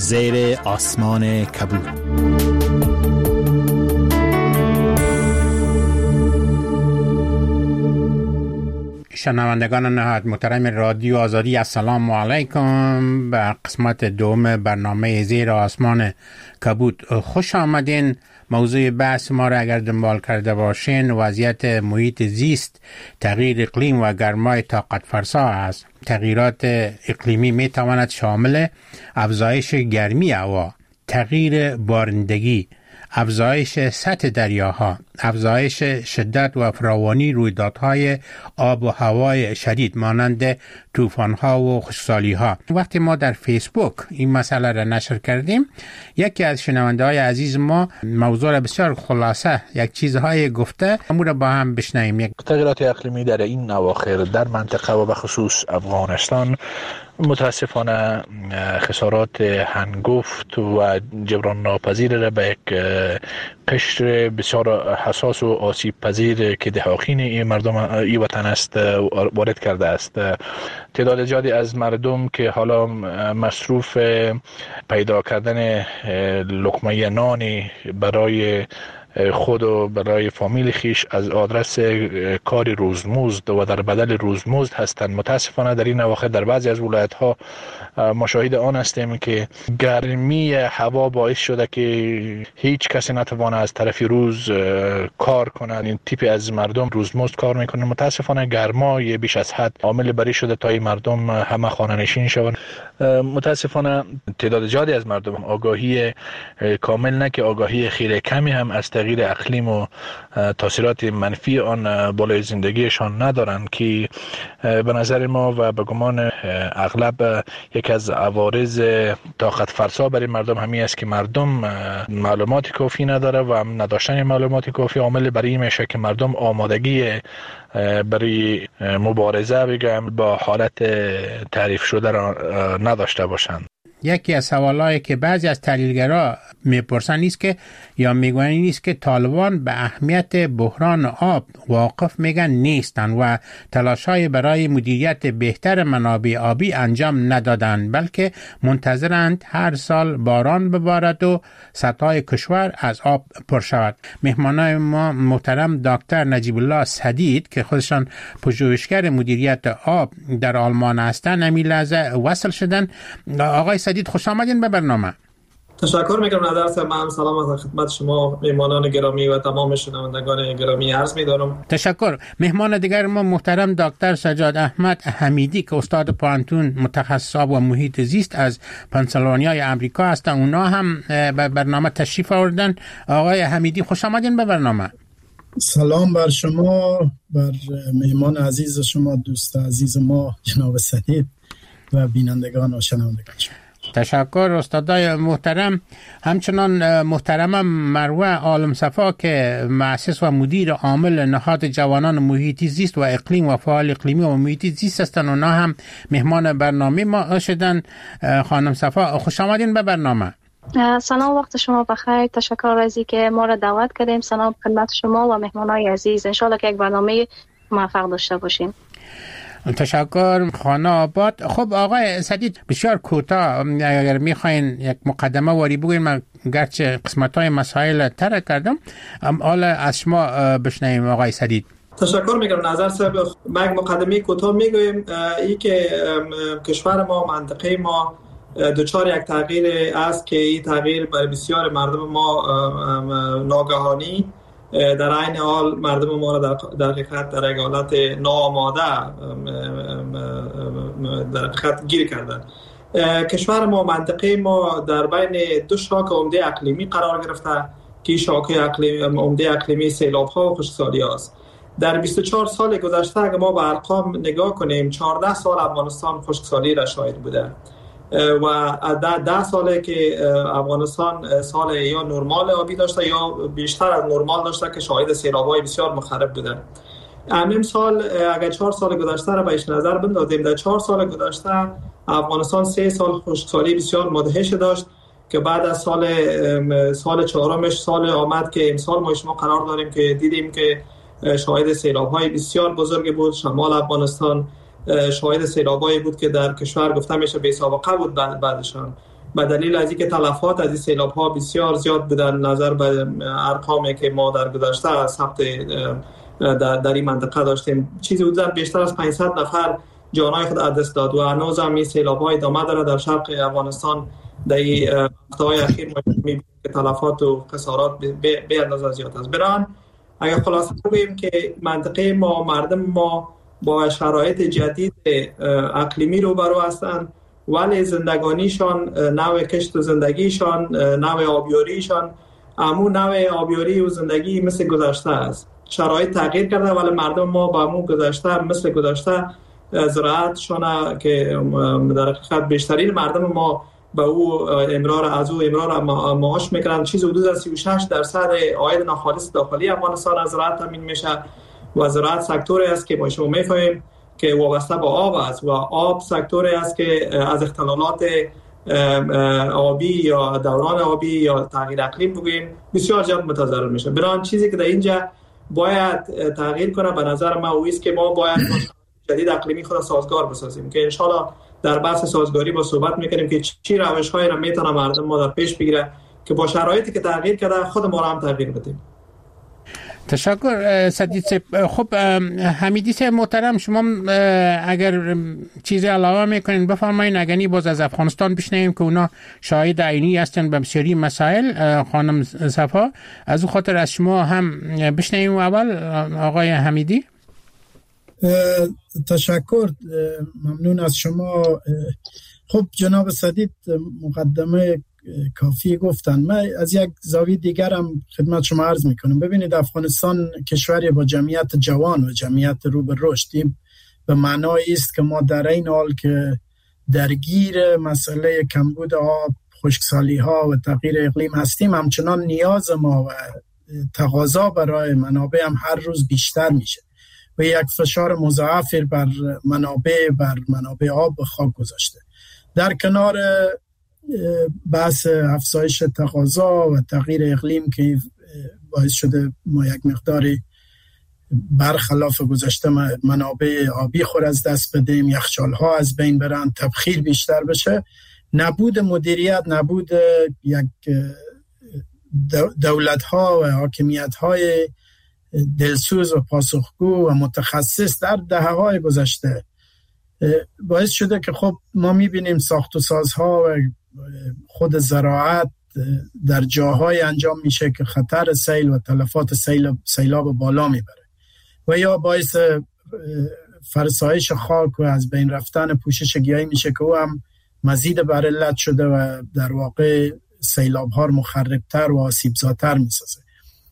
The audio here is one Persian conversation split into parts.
زیر آسمان کبود. شنوندگان نهایت محترم رادیو آزادی، السلام علیکم. به قسمت دوم برنامه زیر آسمان کبود خوش آمدین. موضوع بحث ما را اگر دنبال کرده باشین، وضعیت محیط زیست، تغییر اقلیم و گرمای طاقت فرسا است. تغییرات اقلیمی می تواند شامل افزایش گرمی هوا، تغییر بارندگی، افزایش سطح دریاها، افزایش شدت و فراوانی رویدادهای آب و هوای شدید مانند طوفان‌ها و خشکسالی‌ها. وقتی ما در فیسبوک این مسئله را نشر کردیم، یکی از شنونده‌های عزیز ما موضوع را بسیار خلاصه یک چیزهای گفته، امور را با هم بشنویم. تغییرات اقلیمی در این اواخر در منطقه و به خصوص افغانستان متاسفانه خسارات هنگفت و جبران ناپذیر را به یک قشر بسیار حساس و آسیب پذیر که دهاخین این مردم این وطن است وارد کرده است. تعداد زیادی از مردم که حالا مصروف پیدا کردن لقمه نانی برای خود و برای فامیل خیش از آدرس کار روزمزد و در بدل روزمزد هستند. متاسفانه در این اواخر در بعضی از ولایت‌ها مشاهده آن هستیم که گرمی هوا باعث شده که هیچ کسی نتوانه از طرف روز کار کنند. این تیپی از مردم روزمزد کار میکنند. متاسفانه گرمای بیش از حد عامل بری شده تا این مردم همه خانه نشین شوند. متاسفانه تعداد زیادی از مردم آگاهی کامل نه که آگاهی خیلی کمی هم از تغییر اقلیم و تاثیرات منفی آن بالای زندگیشان ندارند که به نظر ما و به گمان اغلب یک از عوارض طاقت فرسا برای مردم همین است که مردم معلومات کافی نداره و نداشتن معلومات کافی عامل برای این میشه که مردم آمادگی برای مبارزه بگم با حالت تعریف شده را نداشته باشند. یکی از سوالایی که بعضی از تحلیلگرا میپرسن نیست که یا میگن نیست که طالبان به اهمیت بحران آب واقف میگن نیستن و تلاش‌های برای مدیریت بهتر منابع آبی انجام ندادن، بلکه منتظرند هر سال باران ببارد و سطح کشور از آب پر شود. مهمانای ما محترم دکتر نجیب الله سدید که خودشان پژوهشگر مدیریت آب در آلمان هستند همین لحظه وصل شدن. آقای سدید خوش آمدین به برنامه. تشکر میکنم نظر صاحب. من سلام از خدمت شما میهمانان گرامی و تمام شنوندگان گرامی عرض می‌دارم. تشکر. مهمان دیگر ما محترم دکتر سجاد احمد حمیدی که استاد پانتون متخصص آب و محیط زیست از پنسیلوانیای آمریکا هستند. اونا هم به برنامه تشریف آوردن. آقای حمیدی خوش آمدین به برنامه. سلام بر شما، بر مهمان عزیز شما، دوست عزیز ما جناب سدید و بینندگان و شنوندگان شما. تشکر استادای محترم. همچنان محترم مروه عالمصفا که مؤسس و مدیر عامل نهاد جوانان محیطی زیست و اقلیم و فعال اقلیمی و محیطی زیست هستند. اونا هم مهمان برنامه ما شدن. خانم صفا خوش آمدین به برنامه. سلام، وقت شما بخیر. تشکر از اینکه ما را دعوت کردیم. سلام خدمت شما و مهمانای عزیز. ان شاءالله که یک برنامه موفق داشته باشیم. تشکر خانه آباد. خب آقای سدید بسیار کوتاه اگر میخواین یک مقدمه واری بگوین، من گرچه قسمت‌های مسائل ترک کردم، حالا از شما بشنویم آقای سدید. تشکر میکنم نظر صاحب. من یک مقدمه کوتاه میگویم. این که کشور ما، منطقه ما دوچار یک تغییر است که این تغییر برای بسیار مردم ما ناگهانی، در عین حال مردم ما را در حقیقت در یک حالت ناآماده در حقیقت گیر کردن. کشور ما، منطقه ما در بین دو شاخه عمده اقلیمی قرار گرفته که شاخه عمده اقلیمی سیلاب‌ها و خشکسالی است. در 24 سال گذشته اگر ما به ارقام نگاه کنیم، 14 سال افغانستان خشکسالی را شاهد بوده و 10 ساله که افغانستان سال یا نرمال آبی داشته یا بیشتر از نرمال داشته که شاهد سیلاب‌های بسیار مخرب بوده. همین سال اگر 4 سال گذشته را بهش نظر بندازیم، در 4 سال گذشته افغانستان 3 سال خشکسالی بسیار مدهش داشت که بعد از سال چهارمش سال آمد که امسال ما شما قرار داریم که دیدیم که شاهد سیلاب‌های بسیار بزرگ بود. شمال افغانستان شاهد سیلاب‌هایی بود که در کشور گفته میشه بی سابقه بود بعدشان. به دلیل از اینکه تلفات از این سیلاب ها بسیار زیاد بودن نظر به ارقامی که ما در گذشته ثبت در این منطقه داشتیم. چیزی حدود بیشتر از 500 نفر جانای خود از دست داد و هنوز هم این سیلاب ها ادامه داره در شرق افغانستان. در این هفته‌های اخیر ما می‌بینیم که تلفات و خسارات به اندازه زیاد است. بران اگر خلاصه بگیم که منطقه ما، مردم ما با شرایط جدید اقلیمی روبرو هستند، ولی زندگانیشان، نوع کشت و زندگیشان، نوع آبیاریشان، همون نوع آبیاری و زندگی مثل گذشته است. شرایط تغییر کرده ولی مردم ما با همون گذشته مثل گذشته زراعتشان که در حقیقت بیشترین مردم ما به او امرار معاش میکنند. چیز حدود از 36% عاید ناخالص داخلی افغانستان از زراعت تامین میشه و زراعت سکتوری است که ما شما میفهمیم که وابسته به آب است و آب سکتوری است که از اختلالات آبی یا دوران آبی یا تغییر اقلیم بگوییم بسیار زیاد متضرر میشه. برای چیزی که در اینجا باید تغییر کنه به نظر من اویست که ما باید جدید اقلیمی خود سازگار بسازیم که انشالله در بحث سازگاری با صحبت میکنیم که چی روش‌هایی را میتونه مردم ما در پیش بگیره که با شرایطی که تغییر کرده خود ما را هم تغییر بدیم. تشکر سدید صاحب. خب حمیدی صاحب محترم، شما اگر چیزی علاوه میکنین بفرمایین. اگرنی باز از افغانستان بشنویم که اونا شاهد عینی هستن به بسیاری مسائل. خانم صفا، از اون خاطر از شما هم بشنویم اول. آقای حمیدی. تشکر، ممنون از شما. خب جناب سدید مقدمه کافی گفتن. من از یک زاویه دیگر هم خدمت شما عرض میکنم. ببینید افغانستان کشوری با جمعیت جوان و جمعیت رو به رشد به معنای است که ما در این حال که درگیر مسئله کمبود آب، خشکسالی ها و تغییر اقلیم هستیم، همچنان نیاز ما و تقاضا برای منابع هم هر روز بیشتر میشه و یک فشار مضاعف بر منابع آب و خاک گذاشته. در کنار بحث افزایش تقاضا و تغییر اقلیم که باعث شده ما یک مقداری برخلاف گذشته منابع آبی خود از دست بدیم، یخچال‌ها از بین برن، تبخیر بیشتر بشه، نبود مدیریت، نبود یک دولت‌ها و حاکمیت‌های دلسوز و پاسخگو و متخصص در دهه‌های گذشته باعث شده که خب ما می‌بینیم ساخت و سازها و خود زراعت در جاهای انجام میشه که خطر سیل و تلفات سیلاب بالا میبره و یا باعث فرسایش خاک و از بین رفتن پوشش گیاهی میشه که او هم مزید بر علت شده و در واقع سیلاب ها مخربتر و آسیبزاتر میسازه.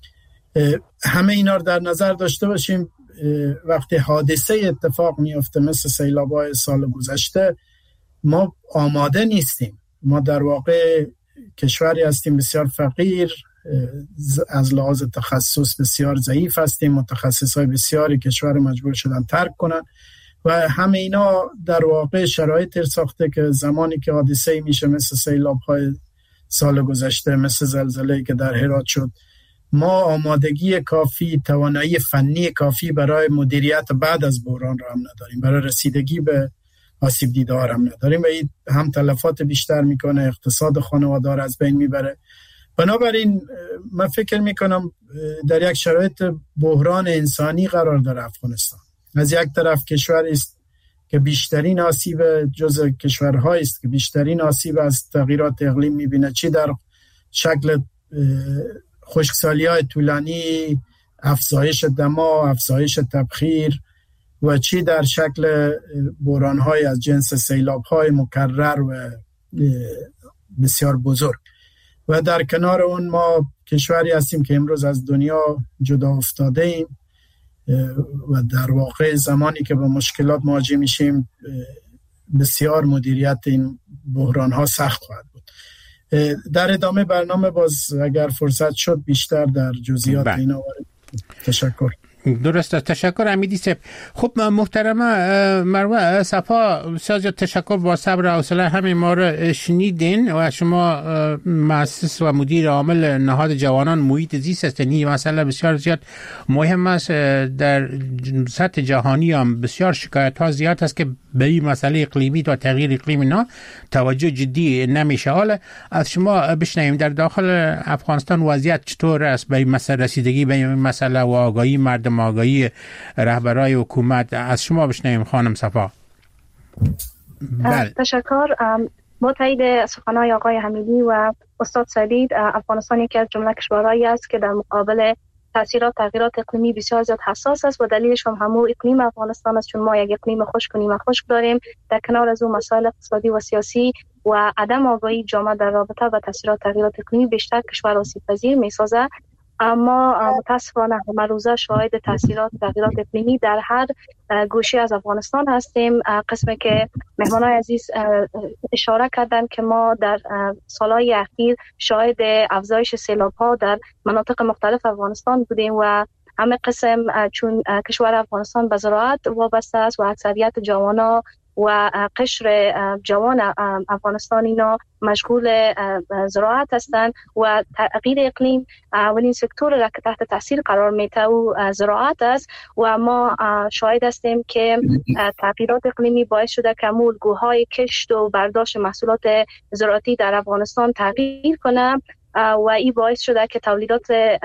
همه اینا رو در نظر داشته باشیم. وقتی حادثه اتفاق میفته مثل سیلاب های سال گذشته، ما آماده نیستیم. ما در واقع کشوری هستیم بسیار فقیر، از لحاظ تخصص بسیار ضعیف هستیم، متخصصای بسیاری کشور مجبور شدن ترک کنن و همه اینا در واقع شرایط ساخته که زمانی که حادثه میشه مثل سیلاب‌های سال گذشته، مثل زلزله‌ای که در هرات شد، ما آمادگی کافی، توانایی فنی کافی برای مدیریت بعد از بحران را هم نداریم، برای رسیدگی به آسیب دیده ها هم نداریم و این هم تلفات بیشتر میکنه، اقتصاد خانواده را از بین میبره. بنابراین من فکر میکنم در یک شرایط بحران انسانی قرار داره افغانستان. از یک طرف کشوری است که بیشترین آسیب جزء کشورهایی است که بیشترین آسیب از تغییرات اقلیم میبینه، چی در شکل خشکسالی‌های طولانی، افزایش دما، افزایش تبخیر و چی در شکل بحران‌های از جنس سیلاب‌های مکرر و بسیار بزرگ. و در کنار اون ما کشوری هستیم که امروز از دنیا جدا افتاده ایم و در واقع زمانی که با مشکلات مواجه میشیم بسیار مدیریت این بحران‌ها سخت خواهد بود. در ادامه برنامه باز اگر فرصت شد بیشتر در جزئیات اینا وارد. تشکر. درست است. تشکر امیدی صاحب. خب محترمه مروه صفا، بسیار زیاد تشکر، با صبر و حوصله همین ما رو شنیدین و شما مؤسس و مدیر عامل نهاد جوانان محیط زیست هستین. این مسئله بسیار زیاد مهم است. در سطح جهانی هم بسیار شکایت ها زیاد است که به این مسئله اقلیمی و تغییر اقلیم اینا توجه جدی نمیشه. حالا از شما بشنویم در داخل افغانستان وضعیت چطور است به این مسئله، رسیدگی به این مسئله و آگاهی مردم، آگاهی رهبرای حکومت. از شما بشنویم خانم صفا. بله. تشکر. با تایید سخنان آقای حمیدی و استاد سدید، افغانستان یکی از جمله کشورهایی است که در مقابل تاثیرات تغییرات اقلیمی بسیار زیاد حساس است و دلیلش هم همون اقلیم افغانستان است، چون ما یک اقلیم خشک و نیمه خشک داریم. در کنار از اون مسائل اقتصادی و سیاسی و عدم آگاهی جامعه در رابطه با تاثیرات تغییرات اقلیمی بیشتر کشور آسیب پذیر می‌سازد. اما متاسفانه همه روزه شاهد تاثیرات تغییرات اقلیمی در هر گوشه از افغانستان هستیم. قسمی که مهمانای عزیز اشاره کردن که ما در سالهای اخیر شاهد افزایش سیلاب‌ها در مناطق مختلف افغانستان بودیم و همه قسم چون کشور افغانستان به زراعت وابسته است و اکثریت جوانان و قشر جوان افغانستان اینا مشغول زراعت هستند و تغییر اقلیم اولین سکتور را که تحت تاثیر قرار میده و زراعت است و ما شاهد هستیم که تغییرات اقلیمی باعث شده که الگوهای کشت و برداشت محصولات زراعتی در افغانستان تغییر کنه و این باعث شده که تولیدات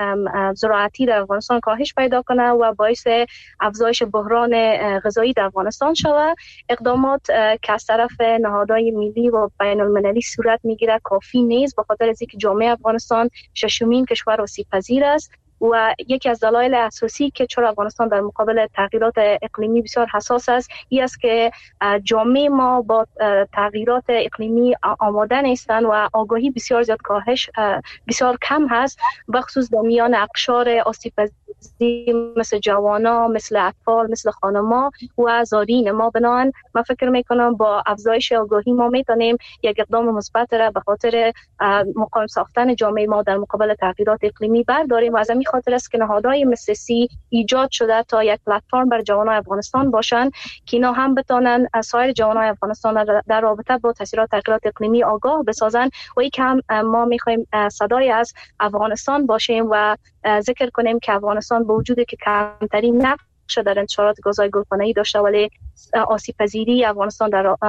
زراعتی در افغانستان کاهش پیدا کنه و باعث افزایش بحران غذایی در افغانستان شود. اقدامات که از طرف نهادهای ملی و بین المللی صورت میگیره کافی نیست، به خاطر از اینکه جامعه افغانستان ششمین کشور آسیب پذیر است و یکی از دلایل اساسی که چرا افغانستان در مقابل تغییرات اقلیمی بسیار حساس است این است که جامعه ما با تغییرات اقلیمی آماده نیستند و آگاهی بسیار زیاد کاهش بسیار کم هست، بخصوص در میان اقشار آسیب پذیر مثل جوانا، مثل اطفال، مثل خانما و زارین ما. بنابراین من فکر میکنم با افزایش آگاهی ما میتونیم یک اقدام مثبت را به خاطر مقاوم ساختن جامعه ما در مقابل تغییرات اقلیمی برداریم و از همین خاطر است که نهادهای مثل سی ایجاد شده تا یک پلتفرم بر جوانان افغانستان باشند که اینا هم بتونن سایر جوانان افغانستان در رابطه با تاثیرات تغییرات اقلیمی آگاه بسازن و یک هم ما میخوایم صدای از افغانستان باشیم و ذکر کنیم که افغانستان با وجودی که کمترین نقش در انتشارات گازهای گلخانه‌ای داشته ولی آسیب پذیری افغانستان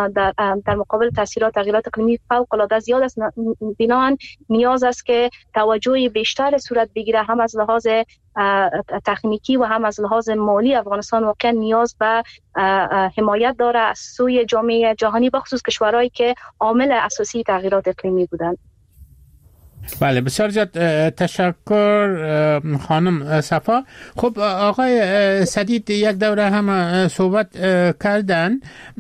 در مقابل تاثیرات تغییرات اقلیمی فوق العاده زیاد است. بنابراین نیاز است که توجه بیشتر صورت بگیره، هم از لحاظ تکنیکی و هم از لحاظ مالی. افغانستان واقعا نیاز به حمایت داره از سوی جامعه جهانی، بخصوص کشورهایی که عامل اساسی تغییرات اقلیمی بودند. بله، بسیار زیاد تشکر خانم صفا. خب آقای سدید یک دوره هم صحبت کردن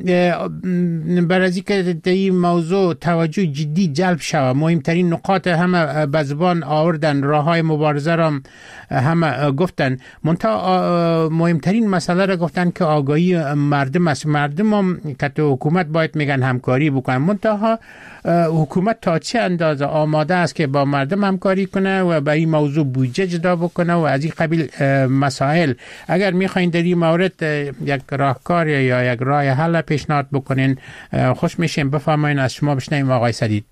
برای اینکه این موضوع توجه جدی جلب شود، مهمترین نقاط همه به زبان آوردن، راههای مبارزه را همه گفتن، منتها مهمترین مسئله را گفتن که آگاهی مردم است. مردم هم که تو حکومت باید میگن همکاری بکنن، منتها حکومت تا چه اندازه آماده است که با مردم همکاری کنه و به این موضوع بودجه جدا بکنه و از این قبیل مسائل. اگر میخواین در این مورد یک راهکار یا یک راه حل پیشنهاد بکنین خوش میشیم. بفرمایید، از شما بشنویم آقای سدید.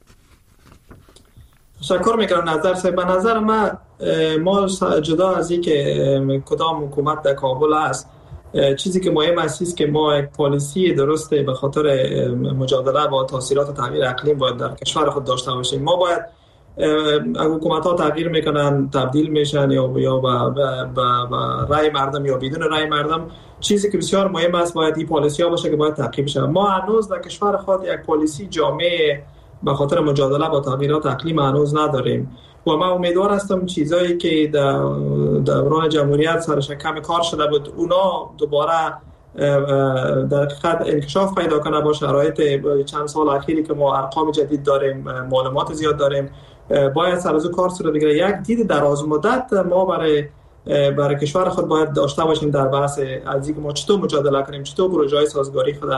تشکر میکنم نظر صاحب. به نظر ما جدا از این که کدام حکومت در کابل است، چیزی که مهم است که ما یک پالیسی درسته به خاطر مجادله با تاثیرات تغییر اقلیم باید در کشور خود داشته باشیم. ما باید حکومت ها تغییر میکنن، تبدیل میشن یا با رای مردم یا بدون رای مردم. چیزی که بسیار مهم است باید این پالیسی ها باشه که باید تعقیب شه. ما هنوز در کشور خود یک پالیسی جامع به خاطر مجادله با تغییرات اقلیم هنوز نداریم و من امیدوار هستم چیزایی که در دوران جمهوریت سرش کم کار شده بود اونا دوباره در حقیقت انکشاف پیدا کنه با شرایط چند سال اخیری که ما ارقام جدید داریم، معلومات زیاد داریم. باید سر از کار صورت بگیره. یک دید دراز مدت ما برای کشور خود باید داشته باشیم در بحث از اینکه ما چطور مجادله کنیم، چطور پروژه‌های سازگاری خود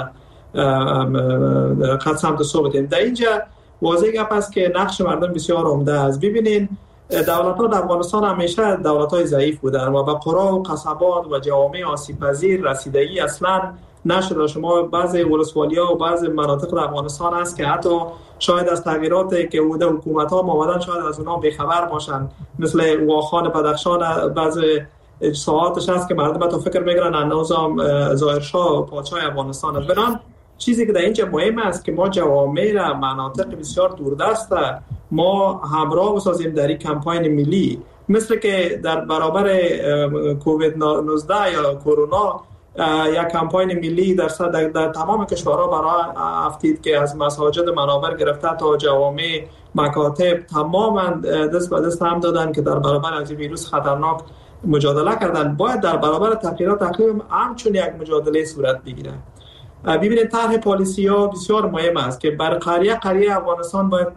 در سمت سو بردیم. در اینجا واضح گپ است که نقش مردم بسیار عمده است. ببینین دولت‌ها در افغانستان همیشه دولت‌های ضعیف بودن و به قرا و قصبات و جوامع آسیب‌پذیر رسیدگی اصلاً نشده. شما بعضی ولسوالی‌ها و بعضی مناطق در افغانستان هست که حتی شاید از تغییراتی که بوده حکومت‌ها آمدن شاید از اونها بی‌خبر باشن، مثل واخان بدخشان بعضی ساعاتش هست که مردم تو فکر می‌گیرن نظام ظاهرشاه پادشاه افغانستان است. بنابراین چیزی که در اینجا مهم است که ما جوامع را مناطق بسیار دوردست ما همراه بسازیم در این کمپاین ملی، مثل که در برابر کووید 19 یا کرونا یک کمپاین ملی در تمام کشورها برای افتید که از مساجد منابر گرفته تا جوامع مکاتب تماما دست به دست هم دادن که در برابر از ویروس خطرناک مجادله کردن. باید در برابر تغییرات اقلیم همچون یک مجادله صورت بگیره. ببینید طرح پالیسی ها بسیار مهم است که بر قریه افغانستان باید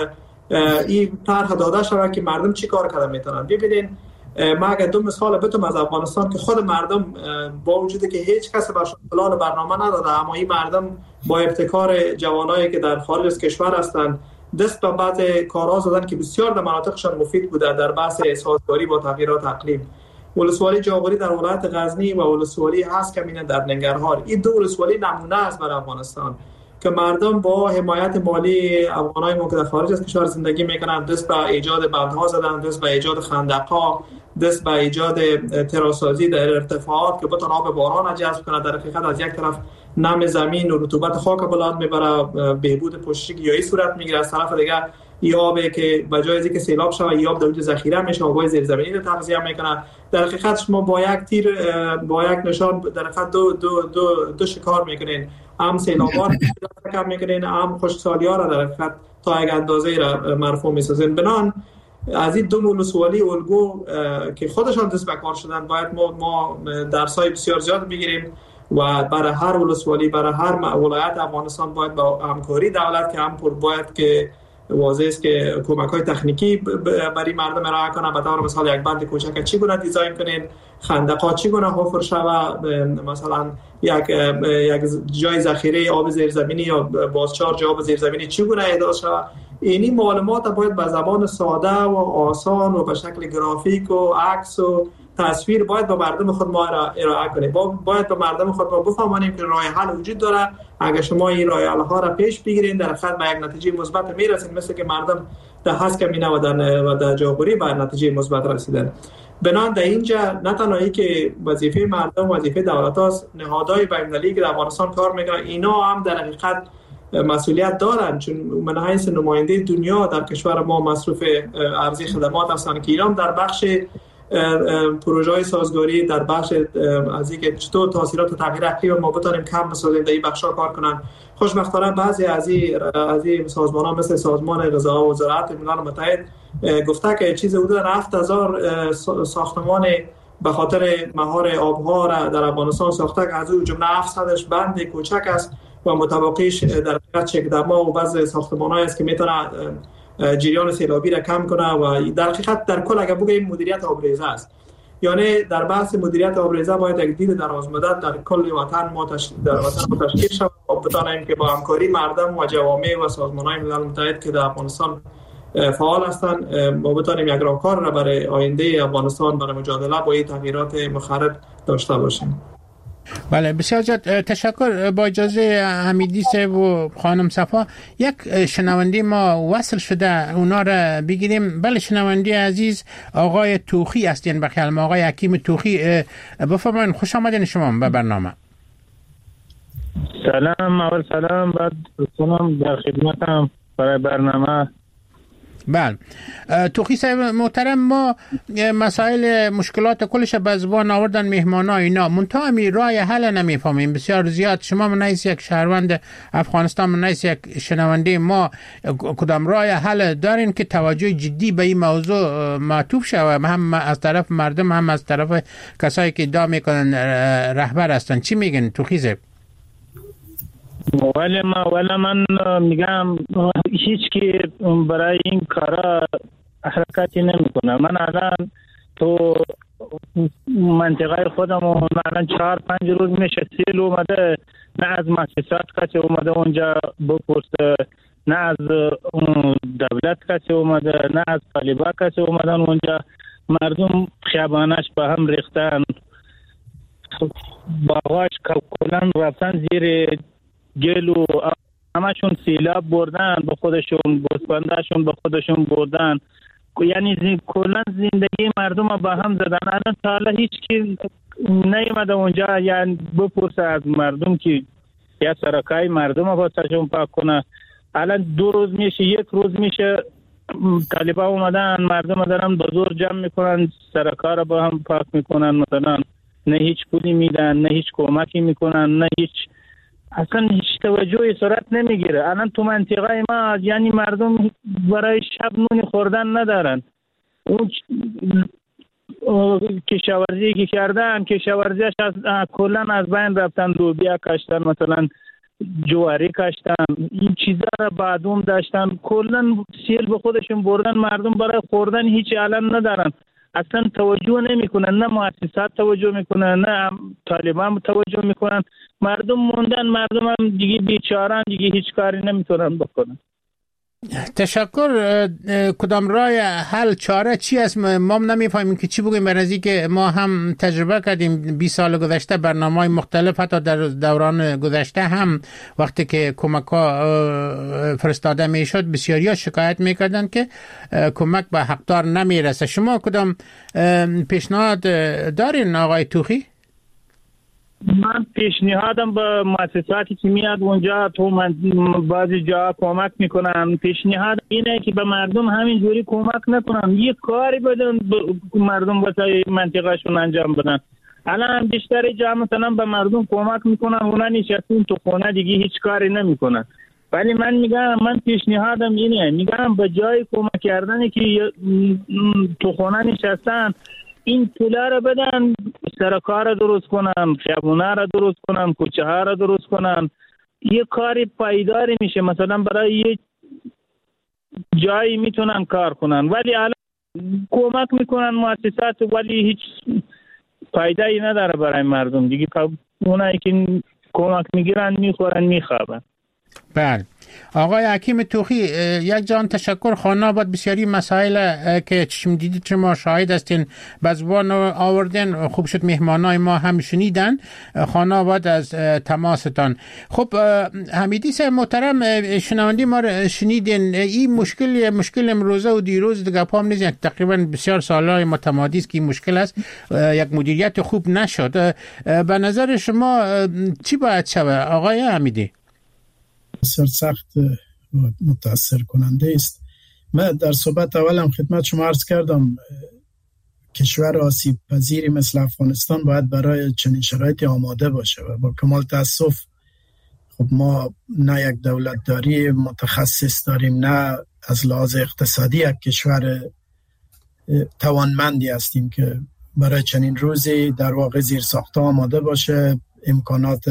این طرح داده شود که مردم چی کار کردن میتونن. ببینید ما اگر دو مثال بتونم از افغانستان که خود مردم با وجودی که هیچ کس برشان پلان برنامه نداده، اما این مردم با ابتکار جوانایی که در خارج از کشور هستند دست به بعض کارها زدن که بسیار در مناطقشان مفید بوده در بحث سازگاری با تغییرات اقلیم. ولسوالی جاغوری در ولایت غزنی و ولسوالی هست کمینه در ننگرهار، این دو ولسوالی نمونه است برای افغانستان که مردم با حمایت مالی افغانای ما که در خارج از کشور زندگی میکنند دست به ایجاد بندها زدن، دست به ایجاد خندق‌ها، دست به ایجاد تراسازی در ارتفاعات که بتونه آب باران جذب کنه. در حقیقت از یک طرف نم زمین و رطوبت خاک بلند میبره، بهبود پوششی گیاهی صورت میگیره، از طرف دیگه این آبی که بجای از اینکه سیلاب شوه این آب در اونجا ذخیره میشه، آبای زیرزمینی رو تغذیه میکنه. در حقیقت شما با یک تیر با یک نشان در حقیقت دو شکار میکنین، هم سیلاب‌ها رو کم میکنین، هم خشکسالی‌ها رو در حقیقت تا یک اندازه‌ای را مرفوع میسازین. بنان از این دو ولسوالی الگو که خودشان دست به کار شدن باید ما درس‌های بسیار زیاد بگیریم و برای هر ولسوالی برای هر ولایت افغانستان باید با همکاری دولت که هم باید که واضح است که کمک‌های تکنیکی برای مردم ارائه کنن. به طور مثال یک بند کوچک چگونه دیزاین کنین، خندق‌ها چگونه حفر شود، مثلا یک جای ذخیره آب زیرزمینی یا بازچارج آب زیرزمینی چگونه احداث شود. اینی معلومات باید به زبان ساده و آسان و به شکل گرافیک و عکس و تصویر باید به مردم خود ما ارائه کنیم. باید به مردم خود ما بفهمانیم که راه حل وجود داره. اگر شما این راه حل ها را پیش بگیرین در حقیقت به یک نتیجه مثبت میرسین، مثل که مردم در هست کمینه و در جاغوری به نتیجه مثبت رسیدن. بنان در اینجا نه تنهایی که وظیفه مردم وظیفه دولت هاست، نهادهای بین‌المللی که در افغانستان کار میکنن اینا هم در حقیقت مسئولیت دارن، چون من حیث نماینده دنیا در کشور ما مصرف ارزی خدمات هستن که ایران در بخش پروژه‌های سازگاری در بخش از اینکه چطور تاثیرات تغییر اقلیم ما بتونیم کم بسازیم در این بخش‌ها کار کنن. خوشبختانه بعضی از این سازمان‌ها مثل سازمان غذا و زراعت ملل متحد گفته که چیز حدود 7000 ساختمان به خاطر مهار آبها را در افغانستان ساخته که از اون جمله 700ش بند کوچک است و متوقعش در حقیقت چکدما و بعض ساختمان‌هایی است که میتونه جریان سیلابی را کم کنه و در حقیقت در کل اگر بگیم مدیریت آبریزه است. یعنی در بحث مدیریت آبریزه باید یک دید درازمدت در کل وطن ما تشکیل شود و بتانیم که با همکاری مردم و جوامع و سازمان‌های ملل متحد که در افغانستان فعال هستند ما بتانیم یک راهکار را برای آینده افغانستان برای مجادله با این تغییرات مخرب داشته باشیم. بله بسیار زیاد تشکر. با اجازه حمیدی صاحب و خانم صفا یک شنونده ما وصل شده اونا را بگیریم. بله شنونده عزیز آقای توخی هستین بخیال آقای حکیم توخی بفرمایید. خوش آمدین شما به برنامه. سلام اول سلام بعد سلام در خدمتم برای برنامه. بله توخی صاحب محترم ما مسائل مشکلات کلش به زبان آوردن مهمانا اینا منتها می راه حل نمیفهمیم بسیار زیاد. شما من نیست یک شهروند افغانستان من نیست یک شنونده ما کدام راه حل دارین که توجه جدی به این موضوع معطوف شود هم از طرف مردم هم از طرف کسایی که ادعا میکنن رهبر هستن؟ چی میگن توخی صاحب؟ ولی من میگم هیچ کی برای این کارا حرکتی نمیکنه. من الان تو منطقه خودم الان 4-5 روز میشه سیل اومده، نه از مؤسسات کسی اومده اونجا بپرسه نه از دولت کسی اومده نه از طالبا کسی اومدن اونجا. مردم خیابانش به هم ریختن، باغاش کلن رفتن زیر گل و همشون سیلاب بردن به خودشون، گوسفنداشون به خودشون بردن. یعنی کلا زندگی مردم با هم زدن. الان تا حالا هیچ کی نیومده اونجا یعنی بپرسه از مردم که یا سرکای مردم واسهشون پاک کنه. الان 2 روز میشه، 1 روز میشه طالبا اومدن مردم دارن به زور جمع میکنن، سرکا رو با هم پاک میکنن مثلا. نه هیچ پولی میدن، نه هیچ کمکی میکنن، نه هیچ، اصلا هیچ توجهی صورت نمیگیره. الان تو منطقه ما یعنی مردم برای شب نون خوردن ندارن. اون کشاورزی که کردن، کشاورزیش از کلا از بین رفتن. لوبیا کاشتن، مثلا جواری کاشتن، این چیزا را بعدوم داشتن، کلا سیل به خودشون بردن. مردم برای خوردن هیچ الان ندارن، اصلا توجه نمیکنن، نه مؤسسات توجه میکنن نه طالبان توجه میکنن. مردم موندن، مردم هم دیگه بیچارن، دیگه هیچ کاری نمیتونن بکنن. تشکر. کدام راه حل چاره چی است؟ ما نمیفهمیم که چی بگیم. برای که ما هم تجربه کردیم 20 سال گذشته، برنامه‌های مختلف حتی در دوران گذشته هم وقتی که کمک‌ها فرستاده میشد بسیاری‌ها شکایت میکردن که کمک به حقدار نمیرسه. شما کدام پیشنهاد دارین آقای توخی؟ من پیشنهادم به مؤسساتی که میاد اونجا تو بعضی جا کمک میکنن، پیشنهاد اینه که به مردم همینجوری کمک نکنن، یه کاری بدن مردم واسه منطقهشون انجام بدن. الان بیشتر جا مثلا به مردم کمک میکنن، اونا نشستون تو خونه دیگه هیچ کاری نمیکنن. ولی من میگم، من پیشنهادم اینه، میگم به جای کمک کردنی که تو خونه نشستن، این پولا رو بدن سرکا رو درست کنن، خیابونا رو درست کنن، کوچه ها رو درست کنن. یه کاری پایداری میشه، مثلا برای یه جایی میتونن کار کنن. ولی الان کمک میکنن مؤسسات ولی هیچ فایده‌ای نداره برای مردم دیگه. اونایی که کمک میگیرن میخورن میخوابن. بله. آقای حکیم توخی، یک جان تشکر. خانه آباد بسیاری مسائل که چشم دیدید شما شاهد هستین به زبان آوردن. خوب شد مهمانای ما هم شنیدن. خانه آباد از تماستان. خب حمیدی صاحب محترم، شنوندی ما رو شنیدین. این مشکل امروزه و دیروز دیگه پام نیست، تقریبا بسیار سالهای متمادی است که این مشکل است. یک مدیریت خوب نشد. به نظر شما چی باید شود آقای حمیدی؟ بسیار سخت متاثر کننده است. من در صحبت اولم خدمت شما عرض کردم کشور آسیب پذیری مثل افغانستان باید برای چنین شرایطی آماده باشه و با کمال تاسف خب ما نه یک دولتداری متخصص داریم، نه از لحاظ اقتصادی یک کشور توانمندی هستیم که برای چنین روزی در واقع زیرساخت‌ها آماده باشه، امکانات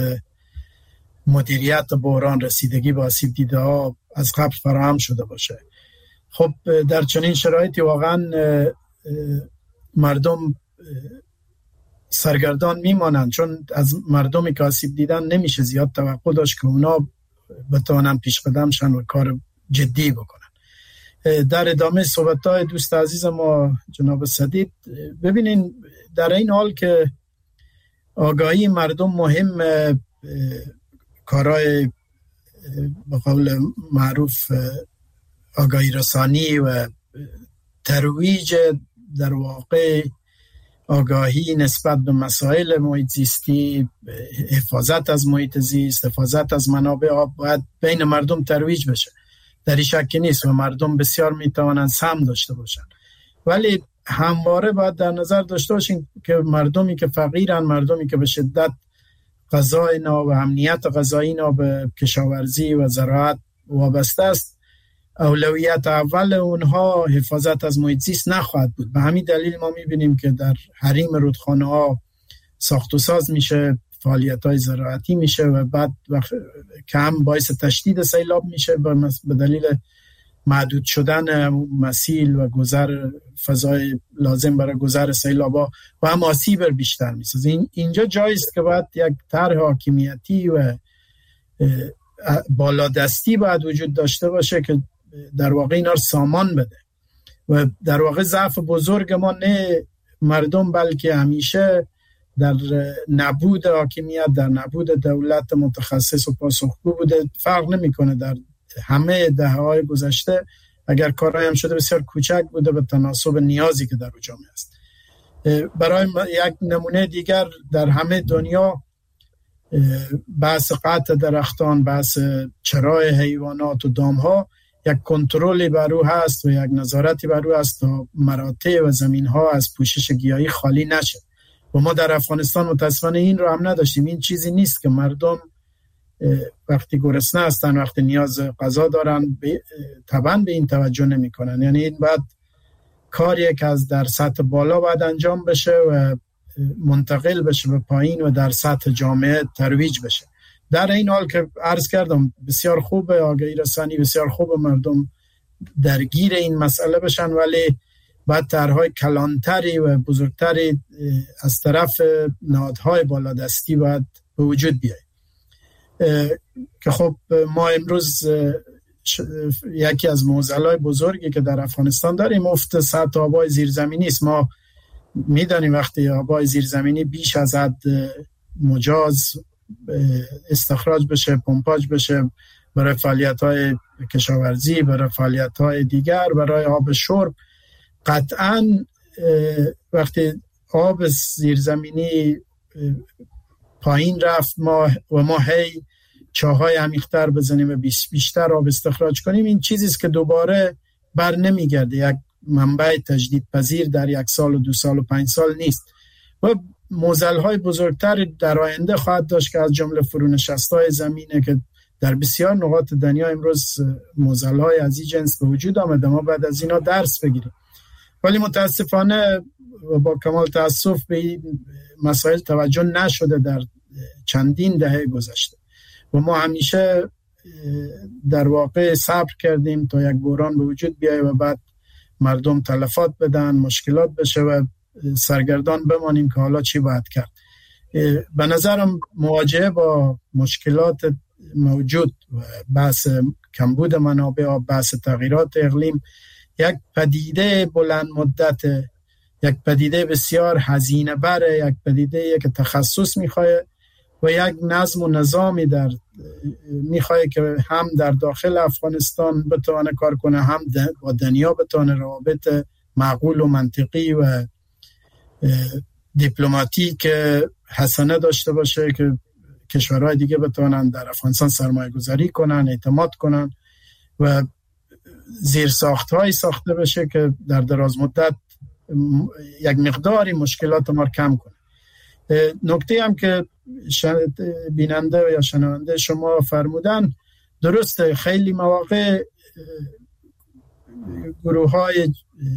مدیریت بحران، رسیدگی با آسیب دیده ها از قبل فراهم شده باشه. خب در چنین شرایطی واقعا مردم سرگردان میمانند، چون از مردمی که آسیب دیدن نمیشه زیاد توقع داشت که اونا بتوانن پیش قدم شن و کار جدی بکنن. در ادامه صحبت‌های دوست عزیز ما جناب سدید، ببینین در این حال که آگاهی مردم مهم، کارهای به قول معروف آگاهی رسانی و ترویج در واقع آگاهی نسبت به مسائل محیط زیستی، حفاظت از محیط زیست، حفاظت از منابع آب باید بین مردم ترویج بشه، در این شکی نیست و مردم بسیار میتوانند سهم داشته باشن. ولی همواره باید در نظر داشته باشیم که مردمی که فقیرن، مردمی که به شدت غذای اینا و امنیت غذایی اینا به کشاورزی و زراعت وابسته است، اولویت اول اونها حفاظت از محیط زیست نخواهد بود. به همین دلیل ما میبینیم که در حریم رودخانه ها ساخت و ساز میشه، فعالیت های زراعتی میشه و بعد که هم باعث تشدید سیلاب میشه به دلیل محدود شدن مسیل و گذر فضای لازم برای گذر سیلابا و هم آسیب بیشتر میسازه. اینجا جایی است که باید یک طرح حاکمیتی و بالادستی باید وجود داشته باشه که در واقع اینا رو سامان بده. و در واقع ضعف بزرگ ما نه مردم، بلکه همیشه در نبود حاکمیت، در نبود دولت متخصص و پاسخگو بوده. فرق نمیکنه در همه دهه‌های گذشته اگر کارهایی هم شده بسیار کوچک بوده به تناسب نیازی که در جامعه است. برای یک نمونه دیگر در همه دنیا بحث قطع درختان، بحث چرای حیوانات و دامها یک کنترلی بر او هست و یک نظارتی بر او هست تا مراتع و زمین‌ها از پوشش گیاهی خالی نشه. و ما در افغانستان متاسفانه این رو هم نداشتیم. این چیزی نیست که مردم وقتی گرسنه هستن، وقتی نیاز غذا دارن طبعا به این توجه نمی کنن. یعنی این باید کاریه که از در سطح بالا باید انجام بشه و منتقل بشه به پایین و در سطح جامعه ترویج بشه. در این حال که عرض کردم بسیار خوبه آگاهی رسانی، بسیار خوبه مردم درگیر این مسئله بشن، ولی باید طرح‌های کلانتری و بزرگتری از طرف نهادهای بالادستی باید به وجود بیاید. که خب ما امروز یکی از معضلات بزرگی که در افغانستان داریم افت سطح آبای زیرزمینی است. ما میدانیم وقتی آبای زیرزمینی بیش از حد مجاز استخراج بشه، پمپاژ بشه برای فعالیت‌های کشاورزی، برای فعالیت‌های دیگر، برای آب شرب، قطعاً وقتی آب زیرزمینی پایین رفت ما هی چاهای عمیق‌تر بزنیم و بیشتر آب استخراج کنیم، این چیزی است که دوباره بر نمیگرده. یک منبع تجدید پذیر در 1 سال و 2 سال و 5 سال نیست و معضل‌های بزرگتر در آینده خواهد داشت که از جمله فرونشست‌های زمینه که در بسیار نقاط دنیا امروز معضل‌های از این جنس به وجود آمده. ما بعد از اینا درس بگیریم. ولی متاسفانه و با کمال تأسف به این مسائل توجه نشده در چندین دهه گذشته و ما همیشه در واقع صبر کردیم تا یک بحران به وجود بیاید و بعد مردم تلفات بدن، مشکلات بشه و سرگردان بمانیم که حالا چی باید کرد. به نظرم مواجهه با مشکلات موجود و بحث کمبود منابع آب، بحث تغییرات اقلیم یک پدیده بلند مدت، یک پدیده بسیار هزینه بره، یک پدیده که تخصص میخواد و یک نظم و نظامی میخواد که هم در داخل افغانستان بتونه کار کنه، هم با دنیا بتونه روابط معقول و منطقی و دیپلماتیک حسنه داشته باشه که کشورهای دیگه بتونن در افغانستان سرمایه گذاری کنن، اعتماد کنن و زیرساخت‌هایی ساخته بشه که در دراز مدت یک مقداری مشکلات ما رو کم کنه. نکته هم که بیننده یا شنونده شما فرمودن درسته، خیلی مواقع گروه‌های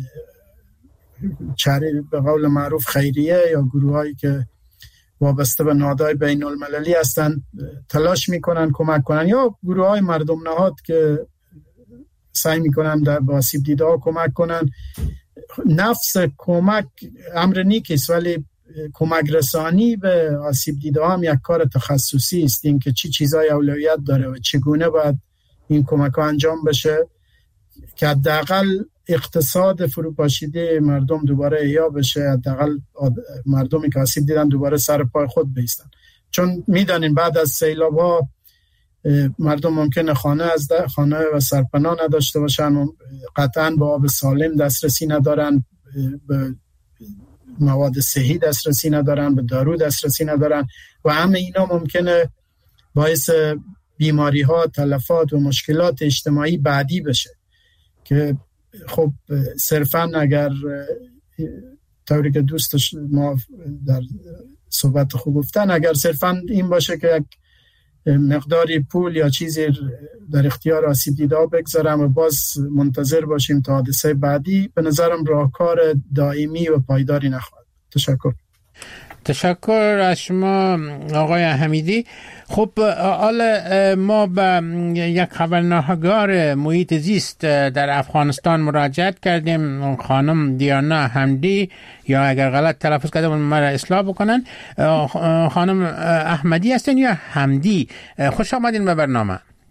به قول معروف خیریه یا گروه‌هایی که وابسته به نهادهای بین المللی هستن تلاش میکنن کمک کنن، یا گروه‌های مردم نهاد که سعی میکنن در آسیب دیده ها کمک کنن. نفس کمک امر نیکیست، ولی کمک رسانی به آسیب دیده ها هم یک کار تخصصی است. این که چی چیزای اولویت داره و چگونه باید این کمک ها انجام بشه که حداقل اقتصاد فروپاشیده مردم دوباره احیا بشه، حداقل مردمی که آسیب دیدن دوباره سر پای خود بایستن. چون میدانین بعد از سیلاب ها مردم ممکنه خانه و سرپناه نداشته باشن، قطعاً به آب سالم دسترسی ندارن، به مواد صحی دسترسی ندارن، به دارو دسترسی ندارن و همه اینا ممکنه باعث بیماری ها، تلفات و مشکلات اجتماعی بعدی بشه که خب صرفاً اگر طوری که دوستش ما در صحبت خوب گفتن، اگر صرفاً این باشه که یک مقداری پول یا چیزی در اختیار آسیب دیده ها بگذارم و باز منتظر باشیم تا حادثه بعدی، به نظرم راهکار دائمی و پایداری نخواهد. تشکر از شما آقای حمیدی. خب حالا ما به یک خبرنگار محیط زیست در افغانستان مراجعت کردیم، خانم دیانا حمدی، یا اگر غلط تلفظ کردم مرا اصلاح بکنن. خانم احمدی هستن یا حمدی؟ خوش آمدین به برنامه.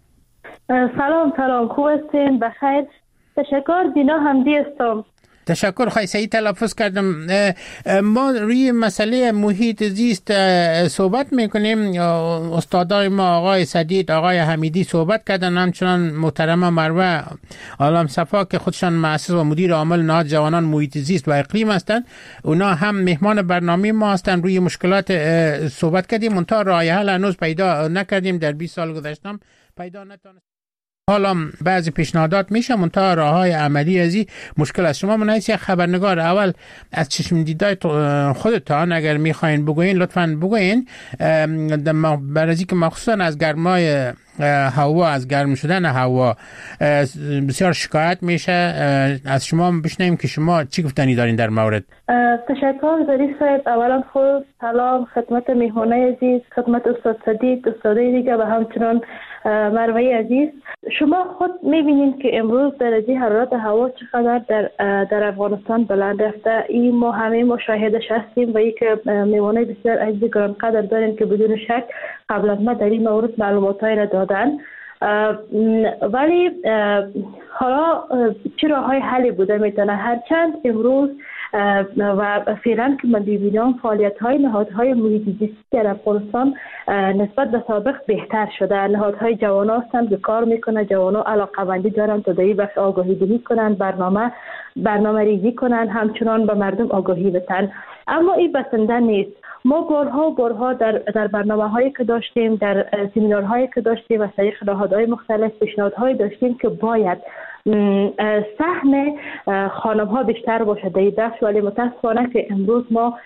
سلام خوب هستین؟ بخیر. تشکر. دینا حمدی هستم. تشکر. خواهی صحیح تلفظ کردم. ما روی مسئله محیط زیست صحبت میکنیم. استادای ما آقای سدید، آقای حمیدی صحبت کردن، همچنان محترمه مروه عالم صفا که خودشان مؤسس و مدیر عامل نهاد جوانان محیط زیست و اقلیم هستند. اونا هم مهمان برنامه ما هستند. روی مشکلات صحبت کردیم، منتها راه حل هنوز پیدا نکردیم. در 20 سال گذشتم پیدا نتونستم. حالا بعضی پیشنهادات میشه، منتها راههای عملی ازی مشکل است. شما منایس یک خبرنگار، اول از چشم دیدای خودتان اگر میخواین بگوین لطفاً بگوین، برای که مخصوصا از گرمای هوا، از گرم شدن هوا بسیار شکایت میشه. از شما بشنویم که شما چی گفتنی دارین در مورد. تشکر ظریف صاحب. اولا خود سلام خدمت میهمانای عزیز، خدمت استاد صدیق، استادای دیگه و همچنان مروه عزیز. شما خود میبینید که امروز درجه حرارت هوا چقدر در افغانستان بلند رفته. این ما همه مشاهدش هستیم و یک میوانه بسیار عزیز گرانقدر داریم که بدون شک قبل از ما در این مورد معلومات‌هایی را دادن. ولی حالا چه راه‌های حلی بوده میتونه؟ هرچند امروز و فعلا که من ببینم فعالیت‌های نهادهای محیط زیستی در افغانستان نسبت به سابق بهتر شده. نهادهای جوانا هستند که کار میکنه، جوانا علاقه‌مندی دارن تا در این بخش آگاهی دهی کنن، برنامه ریزی کنن، همچنان به مردم آگاهی بدن. اما این بسنده نیست. ما بارها در برنامه‌هایی که داشتیم، در سمینارهایی که داشتیم و طریق نهادهای مختلف پیشنهادهایی داشتیم که باید سهم خانم‌ها بیشتر باشه در این بخش، ولی متاسفانه که امروز ما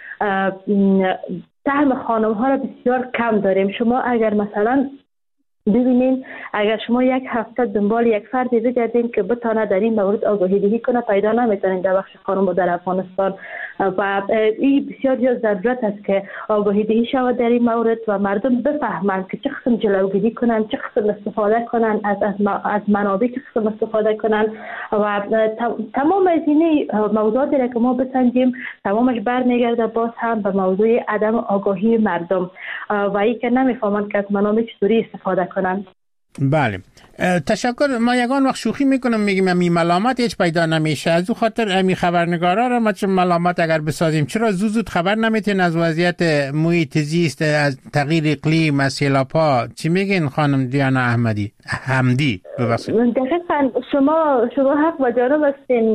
سهم خانم‌ها را بسیار کم داریم. شما اگر مثلا ببینین، اگر شما یک هفته دنبال یک فردی بگردین که بتونه در این مورد آگاهی دهی کنه، پیدا نمیتونین در بخش خانم در افغانستان. و این بسیار ضرورت است که آگاهی دهی شود در این مورد و مردم بفهمند که چه قسم جلوگیری کنن، چه قسم استفاده کنن از منابع، چه قسم استفاده کنن. و تمام از این موضوعاتی را که ما بسنجیم تمامش برمیگرده باز هم به موضوع عدم آگاهی مردم و این که نمیفهمند که از منابع چطوری استفاده کنن. بله، تشکر. ما یگان وقت شوخی میکنم میگیم امی ملامت هیچ پیدا نمیشه. از او خاطر امی خبرنگارا را ما چه ملامت اگر بسازیم، چرا زود خبر نمیتین از وضعیت محیط زیست، از تغییر اقلیم، از سیلاب‌ها؟ چی میگین خانم دیانا حمدی؟ دقیقاً شما حق و جانب هستین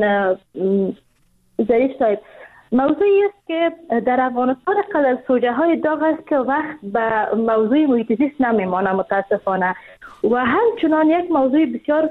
ظریف صاحب. موضوعی است که در افغانستان قدر سوژه های داغ است که وقت به موضوع محیط زیست نمیمانه متاسفانه. و همچنان یک موضوع بسیار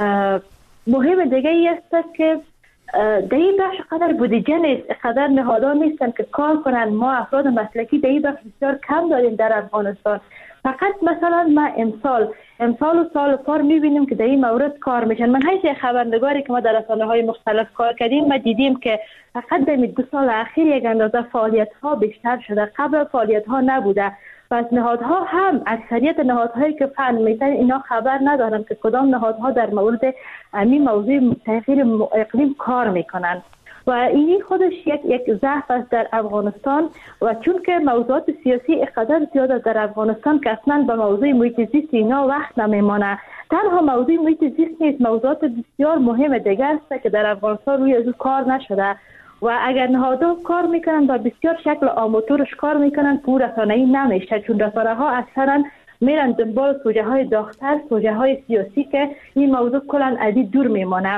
مهم دیگه ای است که در این بخش قدر بودجه نیست، قدر نهادان نیستن که کار کنن. ما افراد مسلکی در این بخش بسیار کم داریم در افغانستان. فقط مثلا ما امسال و سال کار میبینیم که در این مورد کار میشن. من حیث خبرنگاری که ما در رسانه‌های مختلف کار کردیم، ما دیدیم که فقط در 2 سال اخیر یک اندازه فعالیت‌ها بیشتر شده. قبل فعالیت‌ها نبوده. پس نهادها هم اکثریت نهادهایی که فعال میشن اینا خبر ندارن که کدام نهادها در مورد این موضوع تغییر اقلیم کار میکنن. و این خودش یک ضعف است در افغانستان. و چون که موضوعات سیاسی اقدار زیاد در افغانستان که اصلا به موضوع محیط زیست اینا وقت نمیمانه. تنها موضوع محیط زیست نیست، موضوعات بسیار مهم دیگه است که در افغانستان روی از کار نشده. و اگر نهادها کار میکنن و بسیار شکل آماتورش کار میکنن، پور رسانه‌ای نمیشه، چون رسانه‌ها اکثرا میرن دنبال سوژه های داغ‌تر، سوژه های سیاسی که این موضوع کلا از دور میمانه.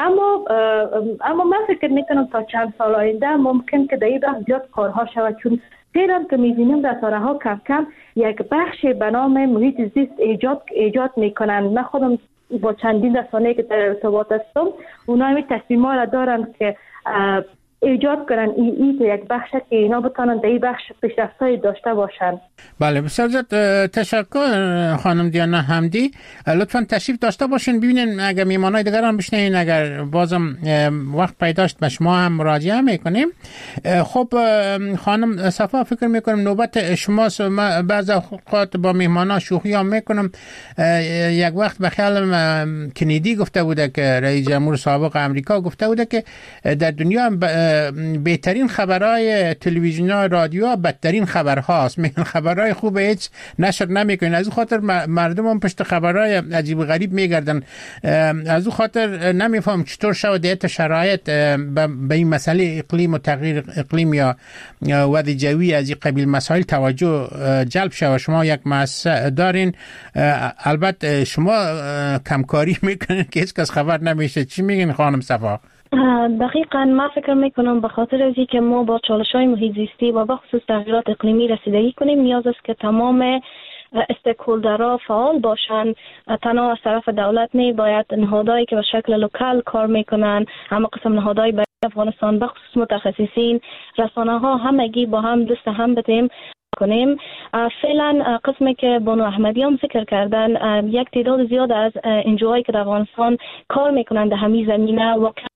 اما من فکر میکنم تا چند سال آینده ممکن که در این بخش زیاد کارها شود، چون فعلا که میبینیم رسانه‌ها کم کم یک بخش به نام محیط زیست ایجاد میکنن. من خودم با چندین رسانه‌ای که در ارتباط هستم، اونا همین تصمیم‌ها را دارن که ایجاد کنن این یک بخش که اینا بتونن در این بخش پیشرفت‌های داشته باشن. بله، بسیار زیاد تشکر خانم دیانا حمدی. لطفاً تشریف داشته باشین ببینین اگر میهمانای دیگر هم بشنین، اگر بازم وقت پیداشت به شما هم مراجعه میکنیم. خب خانم صفا، فکر میکنم نوبت شماست. بعض اوقات با میهمانا شوخی هم میکنم. یک وقت به خیالم کندی گفته بوده که رئیس جمهور سابق امریکا گفته بوده که در دنیا بهترین خبرهای تلویزیون رادیو بدترین خبرهاست. میگن خبرهای خوب هیچ نشر نمیکنین، از اون خاطر مردم هم پشت خبرهای عجیب و غریب میگردن. از اون خاطر نمیفهم چطور شود شرایط به این مسئله اقلیم و تغییر اقلیم یا وضع جوی از این قبیل مسائل توجه جلب شود. شما یک مؤسسه دارین، البته شما کمکاری میکنین که هیچ کس خبر نمیشه. چی میگین خانم صفا؟ دقیقاً من فکر میکنم به خاطر از اینکه ما با چالش‌های محیط زیستی و به خصوص تغییرات اقلیمی رسیدگی کنیم، نیاز است که تمام استیک‌هولدرها فعال باشند. تنها از طرف دولت نه، باید نهادهایی که به شکل لوکال کار میکنن، همه قسم نهادهای برای افغانستان به خصوص متخصصین، رسانه‌ها، همگی با هم دست هم بدیم کنیم. فعلا قسمی که بانو احمدی هم ذکر کردن، یک تعداد زیاد از انجوهایی که در افغانستان کار میکنن در همین زمینه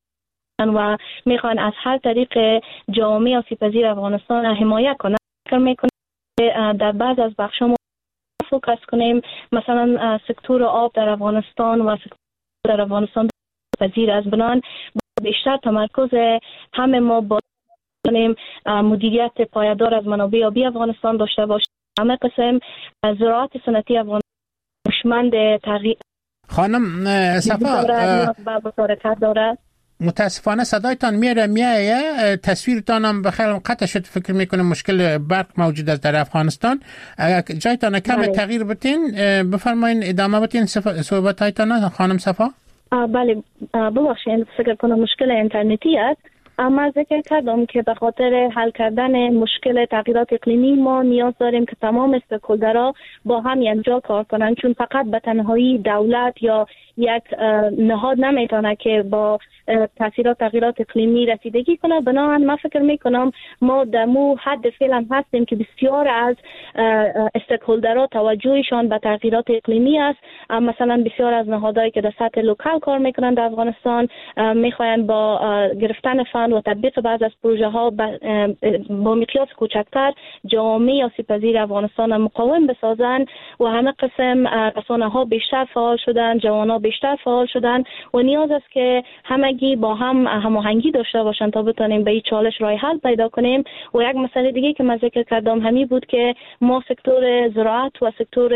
و میخوان از هر طریق جامعه آسیب‌پذیر افغانستان حمایت کنند. فکر میکنم در بعض از بخش‌ها فوکس کنیم، مثلا سکتور آب در افغانستان و سکتور در افغانستان پذیر از بنان بیشتر تمرکز همه ما با کنیم مدیریت پایدار از منابع آبی افغانستان داشته باشیم. همه قسم زراعت سنتی افغانستان هوشمند تغییر. خانم صفا دارد. متاسفانه صدایتان میایه، تصویرتان هم بخیر قطع شد. فکر میکنم مشکل برق موجود است در افغانستان. جایتان کم تغییر بتین بفرمایین، ادامه بتین صحبتایتان خانم صفا. بله ببخشید، فکر کنم مشکل اینترنتی است. اما ذکر کردم که به خاطر حل کردن مشکل تغییرات اقلیمی ما نیاز داریم که تمام استیک‌هولدرها با هم یکجا کار کنند، چون فقط به تنهایی دولت یا یک نهاد نمیتونه که با تاثیرات تغییرات اقلیمی رسیدگی کنه. بنابراین من فکر میکنم ما در مو حد فعلا هستیم که بسیار از استیک‌هولدرها توجهشان به تغییرات اقلیمی است. مثلا بسیار از نهادهایی که در سطح لوکال کار میکنن در افغانستان میخواین با گرفتن فند و تطبیق بعض از پروژه ها با مقیاس کوچکتر جامعه آسیب‌پذیر افغانستان مقاوم بسازن و همه قسم رسانه ها بیشتر فعال شدن، جوان ها بیشتر فعال شدن و نیاز است که همگی با هم هماهنگی داشته باشند تا بتونیم به این چالش راه حل پیدا کنیم. و یک مسئله دیگه که من ذکر کردم همین بود که ما سکتور زراعت و سکتور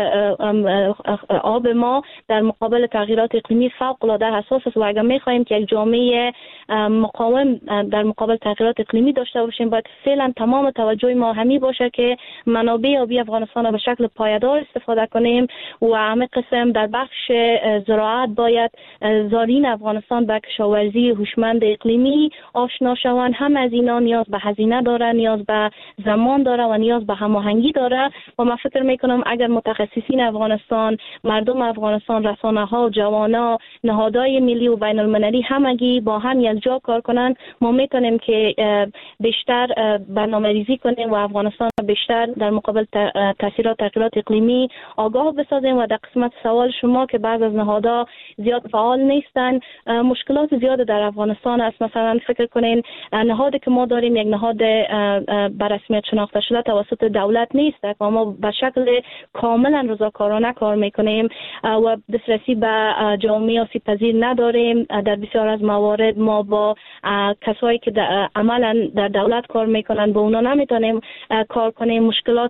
آب ما در مقابل تغییرات اقلیمی فوق العاده حساس است و اگر می‌خوایم که یک جامعه مقاوم در مقابل تغییرات اقلیمی داشته باشیم، باید فعلا تمام توجه ما همین باشه که منابع آبی افغانستان به شکل پایدار استفاده کنیم و همه قسم در بخش زراعت باید زارین افغانستان به کشاورزی هوشمند اقلیمی آشنا شوند. هم از اینا نیاز به هزینه داره، نیاز به زمان داره و نیاز به هماهنگی داره و من فکر میکنم اگر متخصصین افغانستان، مردم افغانستان، رسانه‌ها، جوانا، نهادهای ملی و بین المللی همگی با هم یکجا کار کنند، ما میتونیم که بیشتر برنامه‌ریزی کنیم و افغانستان بیشتر در مقابل تاثیرات تغییرات اقلیمی آگاه بسازیم. و در قسمت سوال شما که بعض از نهادها زیاد فعال نیستن، مشکلات زیاد در افغانستان است. مثلا فکر کنین نهادی که ما داریم یک نهاد به رسمیت شناخته شده توسط دولت نیست که ما به شکل کاملا رضاکارانه کار میکنیم و دسترسی به جامعه آسیب‌پذیر نداریم. در بسیار از موارد ما با کسایی که عملا در دولت کار میکنن با اونا نمیتونیم کار کنیم. مشکلات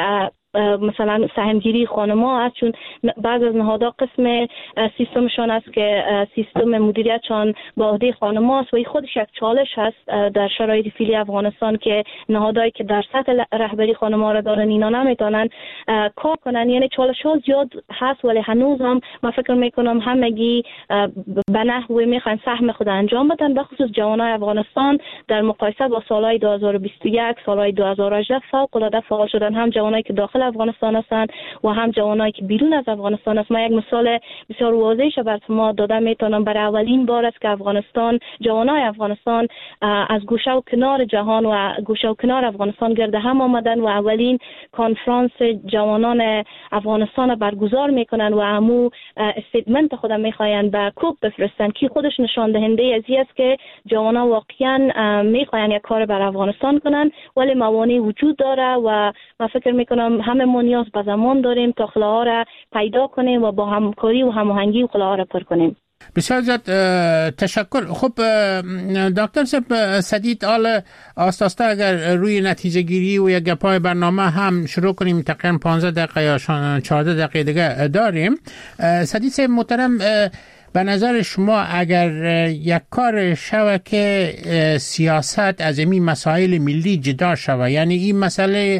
مثلا سهمگیری خانم‌ها است، چون بعض از نهادها قسم سیستمشان است که سیستم مدیریتشان با عهده خانم‌ها است و این خودش یک چالش هست در شرایط فعلی افغانستان که نهادهایی که در سطح رهبری خانم‌ها را دارن اینا نمیتونن کار کنن. یعنی چالش‌ها زیاد هست ولی هنوز هم من فکر میکنم همگی به نحوی میخوان سهم خود انجام بدن، به خصوص جوانای افغانستان در مقایسه با سالهای 2021 سالهای 2018 فوق‌العاده فعال شدن، هم جوانایی که داخل افغانستان هستند و هم جوانایی که بیرون از افغانستان است. من یک مثال بسیار واضحش بر شما دادم میتونم. برای اولین بار است که افغانستان، جوانای افغانستان از گوشه و کنار جهان و گوشه و کنار افغانستان گرد هم آمدن و اولین کنفرانس جوانان افغانستان برگزار میکنن و همو استیتمنت خودم میخواین به کوب بفرستن که خودش نشان دهنده از این است که جوانان واقعا میخواین یک کار بر افغانستان کنن ولی موانع وجود داره و من فکر میکنم همه ما نیاز به زمان داریم تا خلاها را پیدا کنیم و با همکاری و هماهنگی خلاها را پر کنیم. بسیار زیاد تشکر. خب دکتر صاحب سدید، آل آستاسته اگر روی نتیجه گیری و یک گپای برنامه هم شروع کنیم، تقریبا 15 دقیقه یا 14 دقیقه دیگه داریم. سدید صاحب محترم، به نظر شما اگر یک کار شوه که سیاست از این مسائل ملی جدا شوه، یعنی این مسئله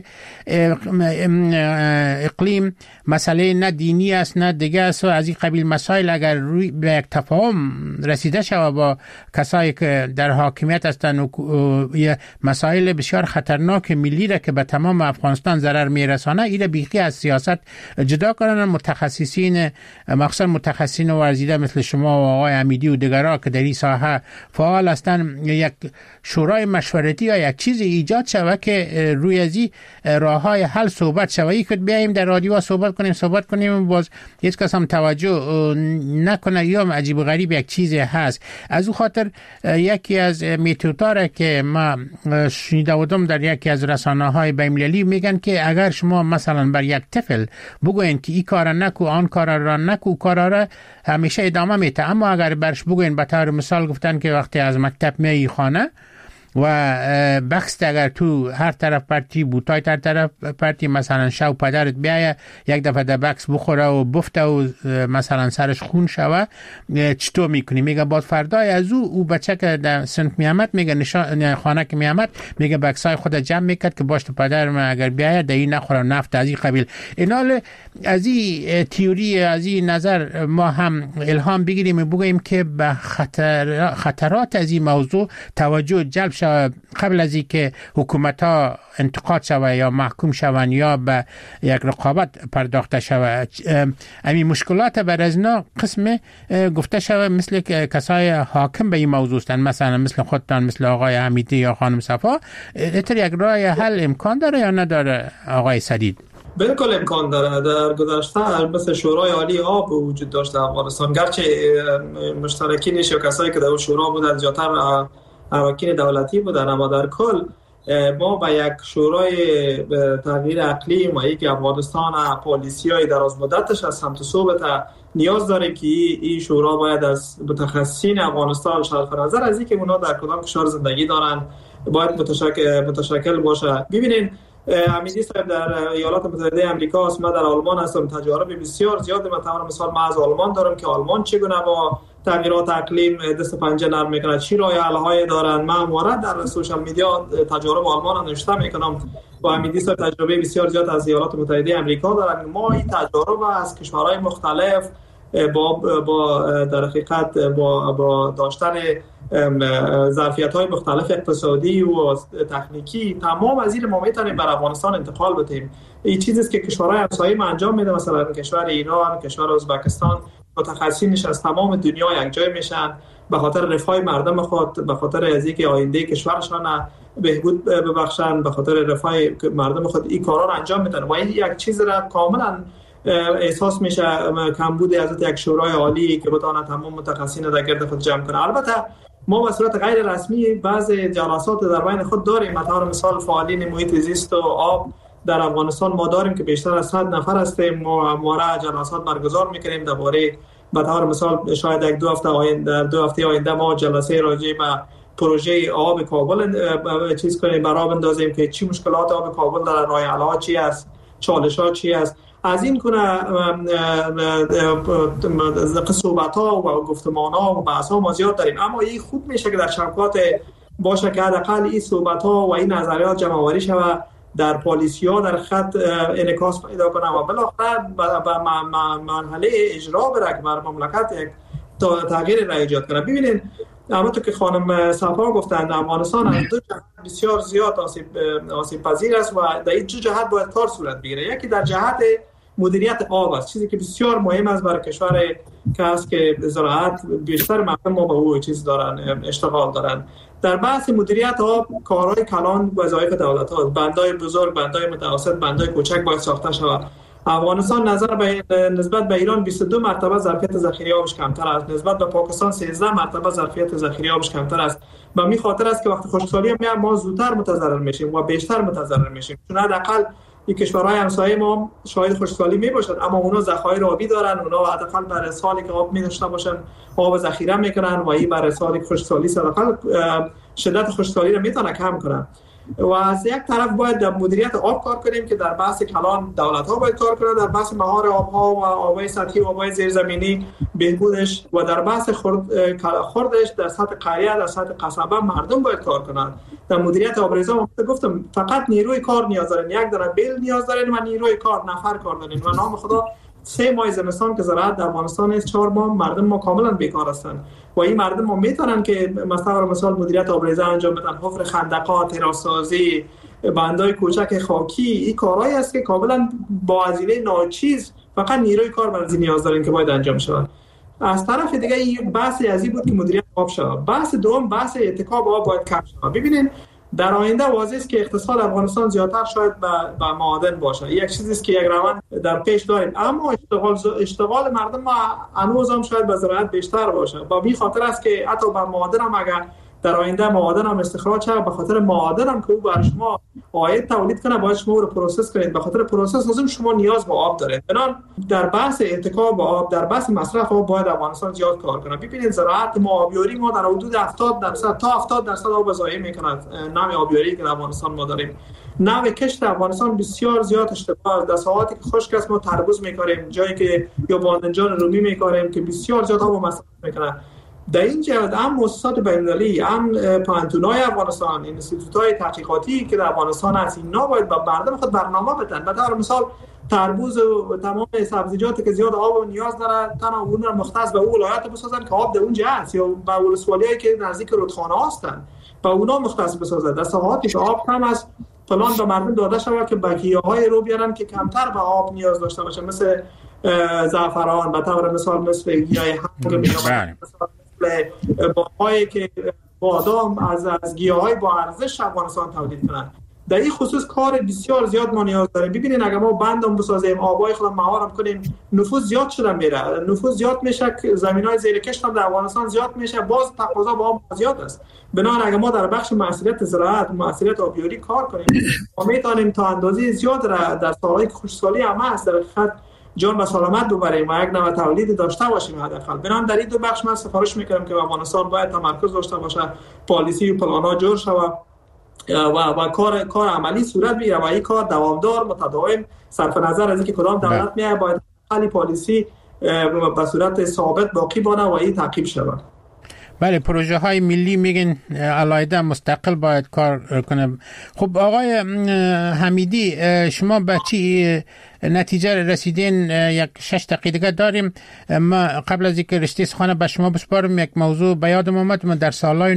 اقلیم مسئله نه دینی است نه دیگه است و از این قبیل مسائل اگر روی به یک تفاهم رسیده شوه با کسایی که در حاکمیت هستند و مسائل بسیار خطرناک ملی را که به تمام افغانستان ضرر میرسانه، این بیخی از سیاست جدا کنن، متخصصین مخصوصا متخصصین ورزیده مثل شما و آقای حمیدی و دیگرها که در این ساحه فعال هستند، یک شورای مشورتی یا یک چیز ایجاد شود که روی از این راههای حل صحبت شود. یک بیاییم در رادیو صحبت کنیم باز هیچ کس هم توجه نکنه یا عجیب و غریب یک چیزی هست. از او خاطر یکی از میتودها که ما شنیده بودم در یکی از رسانه‌های بین‌المللی میگن که اگر شما مثلا بر یک طفل بگوین که این کار نکو آن کار را نکو، کارا را همیشه ادامه میده، اما اگر برش بگوین، به طور مثال گفتن که وقتی از مکتب میای خانه و بخست اگر تو هر طرف پرتی بوتای هر طرف پرتی، مثلا شو پدرت بیایه یک دفعه در بکس بخوره و بفته و مثلا سرش خون شوه، چطور میکنی؟ میگه بعد فردای از او بچه که در سنت میامد، میگه نشان خانه که میامد، میگه بکسای خود جمع میکرد که باشه پدر من اگر بیایه در این نخوره نفت از این قبیل. اینال از این تیوری، از این نظر ما هم الهام بگیریم و بگوییم که به خطرات از این موضوع توجه جلب شود قبل از اینکه حکومت ها انتقاد شود یا محکوم شوند یا به یک رقابت پرداخته شود. همین مشکلات بر از اینا قسم گفته شود مثل کسای حاکم به این موضوع هستند، مثلا مثل خودتان، مثل آقای حمیدی یا خانم صفا، اتر یک راه حل امکان داره یا نداره آقای سدید؟ بالکل امکان داره. در گذشته مثل شورای عالی آب وجود داشت در افغانستان، گرچه مشترکینش یا کسایی که در شورا بودند زیادتر اراکین دولتی بودن، اما در کل ما با یک شورای تغییر اقلیم و یک افغانستان پالیسی‌های دراز مدتش از سمت صحبت نیاز داره که این شورا باید از متخصصین افغانستان صرف نظر از اینکه اونا در کدام کشور زندگی دارن باید متشکل باشه. ببینین حمیدی صاحب در ایالات متحده آمریکا است، من در آلمان هستم، تجارب بسیار زیاد مثلا من از آلمان دارم که آلمان چگونه با تغییرات اقلیم دست پنجه نرم میکنه، چی راه حل های دارن. من همواره در سوشال میدیا تجارب آلمان رو نوشته میکنم و حمیدی صاحب تجربه بسیار زیاد از ایالات متحده آمریکا دارن. ما این تجارب از کشورهای مختلف با در حقیقت با داشتن ظرفیت‌های مختلف اقتصادی و تکنیکی تمام از این ما میتونیم بر افغانستان انتقال بدیم. این چیزی است که کشورهای همسایه ما انجام میده، مثلا کشور ایران، کشور ازبکستان، متخصصینش از تمام دنیا یکجای میشن به خاطر رفاه مردم خود، به خاطر از اینکه آینده کشورشان بهبود ببخشن، به خاطر رفاه مردم خود این کارا رو انجام میدن و این یک چیز را کاملا احساس میشه کمبود از یک شورای عالی که بتونه تمام متخصصین در گرد خود جمع کنه. البته ما به صورت غیر رسمی بعض جلسات در بین خود داریم، مثلا فعالین محیط زیست و آب در افغانستان ما داریم که بیشتر از 100 نفر هستیم. ما همواره جلسات برگزار میکنیم درباره به طور مثال شاید یک دو هفته آینده ما جلسه راجع به پروژه آب کابل چیز کنیم، برای بندازیم که چی مشکلات آب کابل داره، راه حل‌ها چی است، چالش‌ها چی است. از این کنه صحبت‌ها و گفتمان‌ها و بحث‌ها ما زیاد داریم، اما این خوب میشه که در شبکات باشه که حداقل این صحبت‌ها و این نظریات جمع‌آوری شود، در پالیسی‌ها در خط انعکاس پیدا کنه و بالاخره به مرحله اجرا بره که بر مملکت یک تغییر را ایجاد کنه. ببینید همونطور که خانم صفا گفتند افغانستان از دو جهت بسیار زیاد آسیب پذیر است و در این دو جهت باید کار صورت بگیره. یکی در جهت مدیریت آب است، چیزی که بسیار مهم است برای کشور که است که زراعت بیشتر مردم ما به او چیز دارن، اشتغال دارن. در بحث مدیریت آب کارهای کلان وظایف دولت ها، بندای بزرگ، بندای متوسط، بندای کوچک باید ساخته شود. افغانستان نسبت به ایران 22 مرتبه ظرفیت ذخیره آبش کمتر است، نسبت به پاکستان 13 مرتبه ظرفیت ذخیره آبش کمتر است. به این خاطر است که وقتی خشکسالی میاد ما زودتر متضرر میشیم و بیشتر متضرر میشیم، چون حداقل این کشورهای همسایه ما شاید خشکسالی میباشد، اما اونا ذخایر آبی دارن، اونا حداقل برای سالی که آب می‌داشته باشن آب ذخیره میکنن و این برای سالی خشکسالی حداقل شدت خشکسالی رو میتونه کم کنن. و از یک طرف باید در مدیریت آب کار کنیم که در بحث کلان دولت‌ها باید کار کنند، در بحث مهار آب‌ها و آب‌های سطحی و آب‌های زیرزمینی بهبودش، و در بحث خوردش در سطح قریه، در سطح قصبه مردم باید کار کنند. در مدیریت آبریزا گفتم فقط نیروی کار نیاز دارین، یک دانه بیل نیاز دارین و نیروی کار نفر کار دارین و نام خدا 3 ماه زمستان که زراعت در افغانستان است، 4 ماه مردم ما کاملا بیکار هستند و این مردم ما میتونن که مثلا مدیریت آبریزا انجام بدن، حفر خندقات، تراسازی، بندای کوچک خاکی، این کارهایی است که کاملا با هزینه ناچیز فقط نیروی کار برای نیاز دارین که باید انجام شود. از طرف دیگه این بحثی ازی بود که مدیریت آب شود. بحث دوم بحث اتکاب آب باید کم شود. ببینین در آینده واضحه است که اقتصاد افغانستان زیادتر شاید به معادن باشه. یک چیزی است که یک روند در پیش داریم، اما اشتغال مردم ما هنوز هم شاید به زراعت بیشتر باشه. با این خاطر است که حتی به معادن هم اگر در آینده معادن هم استخراج شه، به خاطر معادن هم که او برای شما عاید تولید کنه باید شما رو پروسس کنید، به خاطر پروسس لازم شما نیاز به آب دارید. بنابراین در بحث اتکاب آب، در بحث مصرف آب باید افغانستان زیاد کار کنه. ببینید زراعت ما، آبیاری ما در حدود 70% تا 70% آب ضایع میکنه. نوع آبیاری که در افغانستان ما داریم، نوع کشت افغانستان بسیار زیاد اشتباه. در ساحاتی که خشک است ما تربوز میکاریم، جایی که یا بادنجان رومی میکاریم که بسیار زیاد آب مصرف میکنه. در این جهت هم مؤسسات بین‌المللی، هم پانتونای افغانستان، اینستیتوت‌های تحقیقاتی که در افغانستان هست، اینا باید با مردم خود برنامه بدن. مثلا مثال تربوز و تمام سبزیجاتی که زیاد آب و نیاز داره تنها اون رو مختص به اون ولایت بسازن که آب در اونجا هست، یا به ولسوالیایی که نزدیک رودخانه هستن با اونا مختص بسازن. در ساحاتی که آب کم است پلان به مردم داده شود که گیاهای رو بیارن که کمتر به آب نیاز داشته باشه، مثل زعفران، به طور مثال مثل گیاه هنگ، باغ‌هایی که بادام از گیاهای با ارزش افغانستان تولید کنند. در این خصوص کار بسیار زیاد ما نیاز داریم. ببینید اگر ما بندم بسازیم، آبای خودم مهارم کنیم، نفوذ زیاد شده میره، نفوذ زیاد میشه، زمینای زیر کشت هم در افغانستان زیاد میشه، باز تقاضا با آب زیاد است. بنابراین اگر ما در بخش مسئولیت زراعت، مسئولیت آبیاری کار کنیم، ما میتونیم تا اندازه زیاد در سالهای خشکسالی هم هست در خط جان و سلامت ببریم و یک نوع تولید داشته باشیم حداقل. بنابراین در این دو بخش من سفارش میکنم که افغانستان باید تمرکز داشته باشه، پالیسی و پلان‌ها جور شود و کار عملی صورت بگیره و این کار دوامدار متداوم صرف نظر از اینکه کدام دولت میاد باید خیلی پالیسی به صورت ثابت باقی بانه و این تعقیب شود. بله، پروژه های ملی میگن علاوه مستقل باید کار کنه. خب آقای حمیدی، شما به چی نتیجه رسیدین؟ یک 6 دقیقه داریم. ما قبل از اینکه رشته سخن به شما بسپارم یک موضوع به یادم آمد. من در سالهای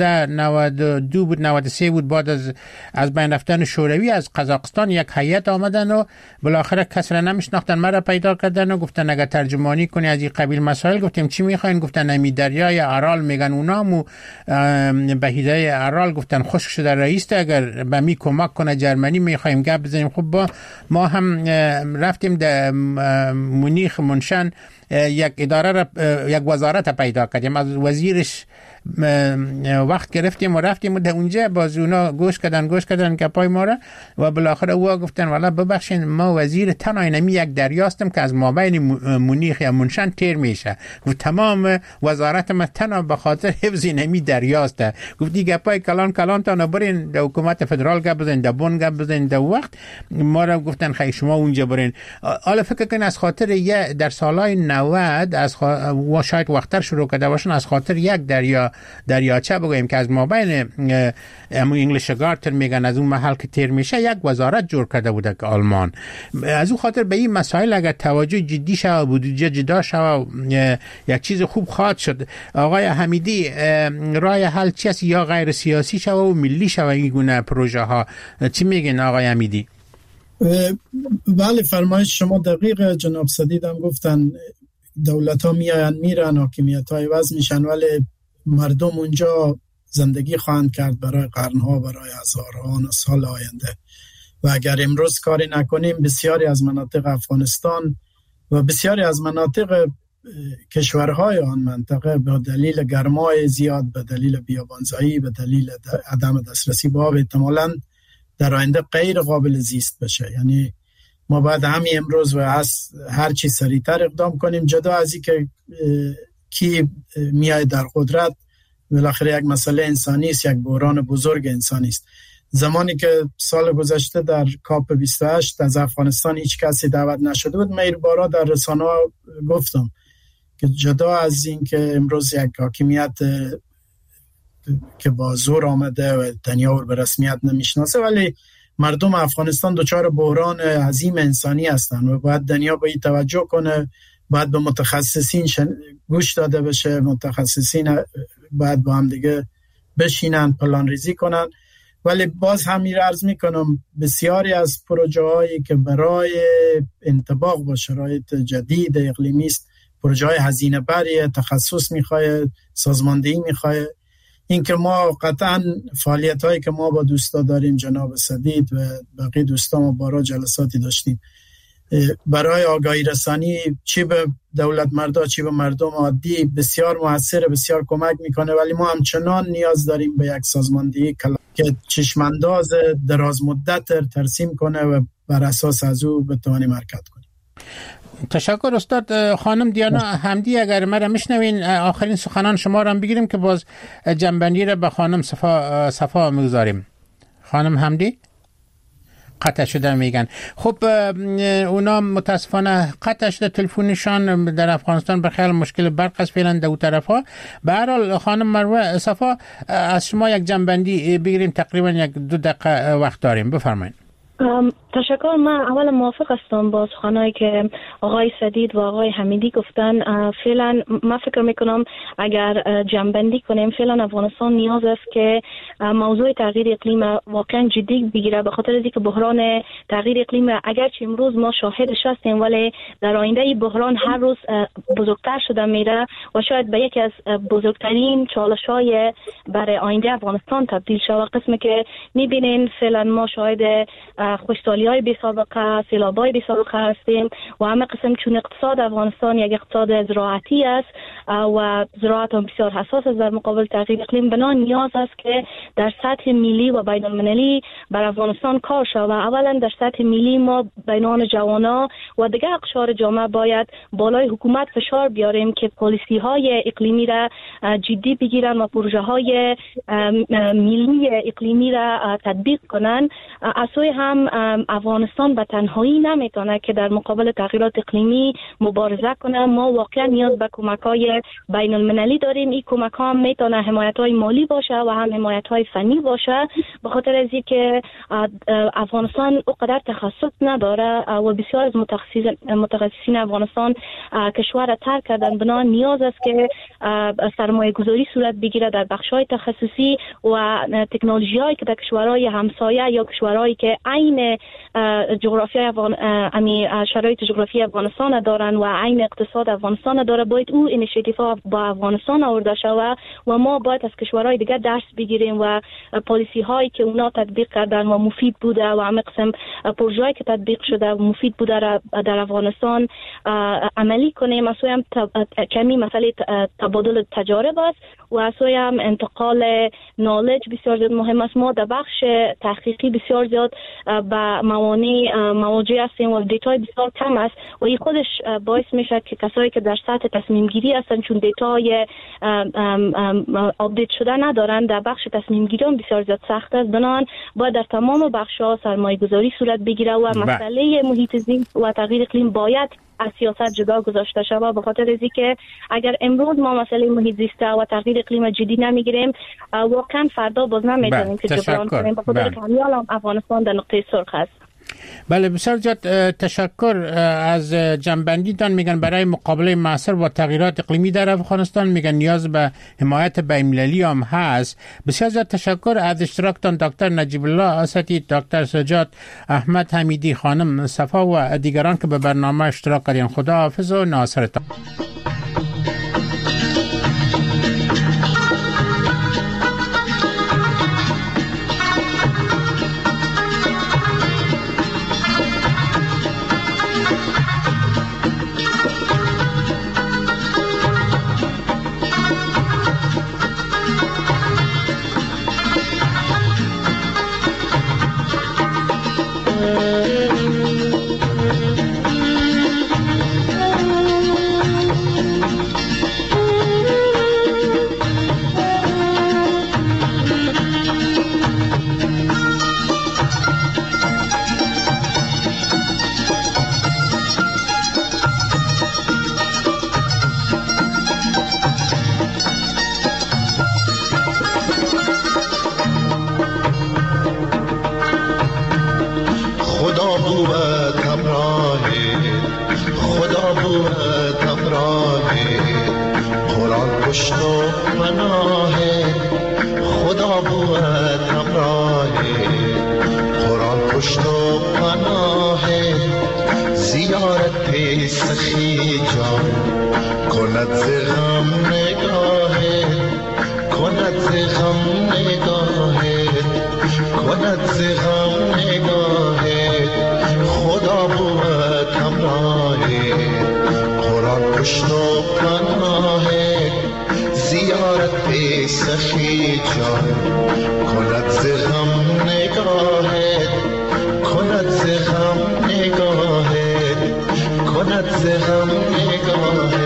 1992 بود 93 بود، بعد از بین رفتن شوروی از قزاقستان یک هیئت آمدن و بالاخره کس را نمیشناختن، مرا پیدا کردن و گفتن اگه ترجمانی کنی از این قبیل مسائل. گفتیم چی میخواین؟ گفتن نمی دریای ارال میگن اونامو بهیده ارال گفتن خشک شده رئیس، اگر به می کمک کنه جرمنی میخوایم گپ بزنیم. خب ما هم رفتیم در مونیخ منشن یک اداره را، یک وزارت پیدا کردیم، از وزیرش وقت گرفتیم و رفتیم در اونجا، باز اونا گوش کردن گپای ما را و بالاخره او گفتن والا ببخشید ما وزیر تنها نمی یک دریاستم که از مابین مونیخ یا منشن تیر میشه. گفت تمام وزارت ما تنها به خاطر حفظ نمی دریاسته. گفت دیگه گپای کلان تا نبرین در حکومت فدرال گپ بزنین، در بن گپ بزنین. در وقت ما را گفتن خیلی شما اونجا برین. حالا فکر کن از خاطر در سالهای 90 و شاید وقتر شروع کرده باشن، از خاطر یک دریاچه بگویم که از مابین انگلیش گارتر میگن از اون محل که تیر میشه یک وزارت جور کرده بوده که آلمان. از اون خاطر به این مسائل اگر توجه جدی شود، بودجه جدا شود، یک چیز خوب خواهد شد. آقای حمیدی، راه حل چی است؟ یا غیر سیاسی شود و ملی شود این گونه پروژه ها؟ چی میگن آقای حمیدی؟ بله، فرمایش شما دقیق جناب سدید هم گفتن. دولت ها میرن، حاکمیت های وضع میشن، ولی مردم اونجا زندگی خواهند کرد برای قرنها، برای هزاران سال آینده. و اگر امروز کاری نکنیم، بسیاری از مناطق افغانستان و بسیاری از مناطق کشورهای آن منطقه به دلیل گرمای زیاد، به دلیل بیابانزایی، به دلیل عدم دسترسی به آب، احتمالاً در آینده غیر قابل زیست بشه. یعنی ما باید همین امروز و هر چی سریعتر اقدام کنیم، جدا از این که کی میاد در قدرت، بالاخره یک مسئله انسانی است، یک بحران بزرگ انسانی است. زمانی که سال گذشته در کاپ 28 از افغانستان هیچ کسی دعوت نشده بود، من این بارا در رسانه گفتم که جدا از این که امروز یک حاکمیت که با زور آمده و دنیا رو به رسمیت نمیشناسه، ولی مردم افغانستان دچار بحران عظیم انسانی هستند و باید دنیا به این توجه کنه، باید به متخصصین گوش داده بشه، متخصصین باید با هم دیگه بشینن پلان ریزی کنن. ولی باز همین عرض میکنم بسیاری از پروژه هایی که برای انطباق با شرایط جدید اقلیمی است، پروژه های هزینه بریه، تخصص میخواه، سازماندهی میخواه. این که ما قطعا فعالیت هایی که ما با دوستا داریم، جناب سدید و بقیه دوستا ما بارا جلساتی داشتیم برای آگاهی رسانی، چی به دولت مردا چی به مردم عادی، بسیار موثر، بسیار کمک میکنه. ولی ما همچنان نیاز داریم به یک سازماندهی که چشمانداز دراز مدت ترسیم کنه و بر اساس از او بتوانیم حرکت کنیم. تشکر استاد. خانم دیانا حمدی، اگر مرا میشنوین آخرین سخنان شما را هم بگیریم که باز جنبندی را به خانم صفا میگذاریم. خانم حمدی قطع شده میگن. خب اونا متاسفانه قطع شده تلفنشان در افغانستان، به خیال مشکل برق است فعلا دو طرفا. به هر حال خانم مروه صفا، از شما یک جنبندی بگیریم، تقریبا 1-2 دقیقه وقت داریم، بفرمایید. تشکر. من اول موافق هستم با سخنایی که آقای سدید و آقای حمیدی گفتن. فعلا من فکر میکنم اگر جمع‌بندی کنیم، فعلا افغانستان نیاز است که موضوع تغییر اقلیم واقعا جدی بگیره، به خاطر اینکه بحران تغییر اقلیم اگرچه امروز ما شاهدش هستیم، ولی در آینده این بحران هر روز بزرگتر شده میره و شاید به یکی از بزرگترین چالش‌های برای آینده افغانستان تبدیل شود. قسمی که میبینین فعلا ما شاهد خوشسالی‌های بی سابقه، سیلاب‌های بی سابقه هستیم و همه قسم، چون اقتصاد افغانستان یک اقتصاد زراعتی است و زراعت هم بسیار حساس است در مقابل تغییر اقلیم، بنا نیاز است که در سطح ملی و بین المللی بر افغانستان کار شود. اولا در سطح ملی ما بینان جوانا و دیگر اقشار جامعه باید بالای حکومت فشار بیاریم که پالیسی‌های اقلیمی را جدی بگیرن و پروژه‌های ملی اقلیمی را تطبیق کنن. از سوی هم افغانستان به تنهایی نمیتونه که در مقابل تغییرات اقلیمی مبارزه کنه. ما واقعا نیاز به کمک‌های بین المللی داریم. این کمک‌ها میتونه حمایت‌های مالی باشه و هم حمایت‌های فنی باشه، به خاطر از اینکه افغانستان اونقدر تخصص نداره و بسیار از متخصصین افغانستان کشور را ترک کردن. بنا نیاز است که سرمایه گذاری صورت بگیره در بخش‌های تخصصی و تکنولوژی‌هایی که در کشورهای همسایه یا کشورهایی که عین جغرافیای شرایط جغرافیایی افغانستان دارن و عین اقتصاد افغانستان داره، باید او اینیشیتیوها با افغانستان آورده شود و ما باید از کشورهای دیگه درس بگیریم و پالیسی هایی که اونا تطبیق کردن و مفید بوده و همه قسم پروژه‌ای که تطبیق شده و مفید بوده را در افغانستان عملی کنیم. اصلا هم کمی مسئله تبادل تجارب است و اصلا هم انتقال نالج بسیار زیاد مهم است. ما در بخش تحقیقی بسیار زیاد با موانع مواجه هستیم و دیتای بسیار کم است و این خودش باعث میشه که کسایی که در سطح تصمیم گیری هستن چون دیتای آپدیت شده ندارن، در بخش تصمیم گیری هم بسیار زیاد سخت است. بنابراین باید در تمام بخش‌ها سرمایه گذاری صورت بگیره و مسئله محیط زیست و تغییر اقلیم باید از سیاست جدا گذاشته شود، به خاطر اینکه که اگر امروز ما مسئله محیط زیست و تغییر اقلیم جدی نمیگیریم، واقعا فردا باز نمیتونیم که جبران کنیم، به خاطر که حالا افغانستان در نقطه سرخ است. بله، بسیار زیاد تشکر از جنبندیتان. میگن برای مقابله معاصر با تغییرات اقلیمی در افغانستان میگن نیاز به حمایت بین‌المللی هم هست. بسیار زیاد تشکر از اشتراکتان دکتر نجیب الله اسدی، دکتر سجاد احمد حمیدی، خانم صفا و دیگران که به برنامه اشتراک کردین. خدا حافظ و ناصرتان. پشت و پناه خدا بود همراه قرآن پشت و پناه زیارت سخی جان کند ز غم نگاه کند ز غم نگاه کند ز غم نگاه خدا بود همراه قرآن پشت و پناه زیارت سخی جان کند ز غم نگاه کند ز غم نگاه کند ز غم نگاه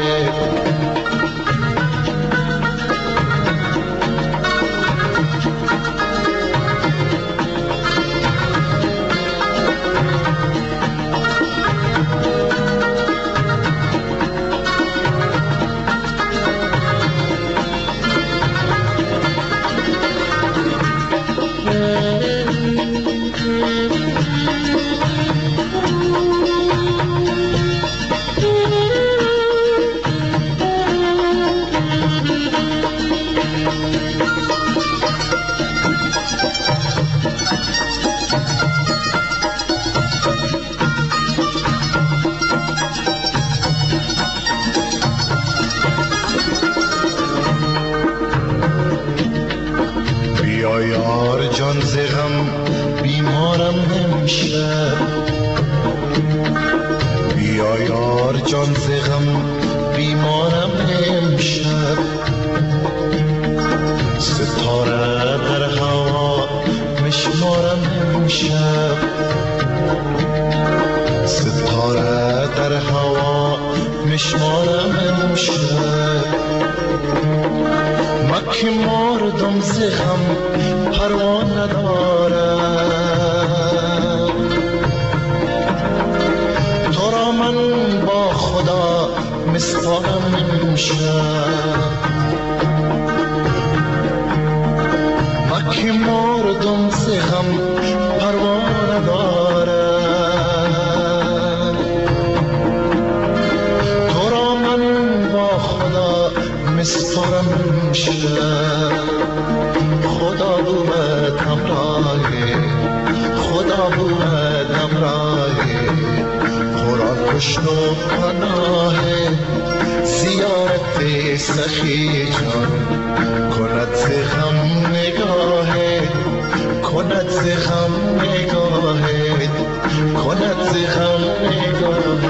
جان ز غم بیمارم امشب بیا یار جان ز غم بیمارم امشب ستاره در هوا مشمارم امشب ستاره در هوا مشمارم امشب مکه مردم ز غم پروا ندارم تو را من با خدا مسپارم امشب مکه مردم ز غم پروا ندارم تو را من با خدا مسپارم امشب خدا بود همراه خدا بود همراه قرآن پشت و پناه زیارت سخی جان کند ز غم نگاه کند ز غم نگاه کند ز غم نگاه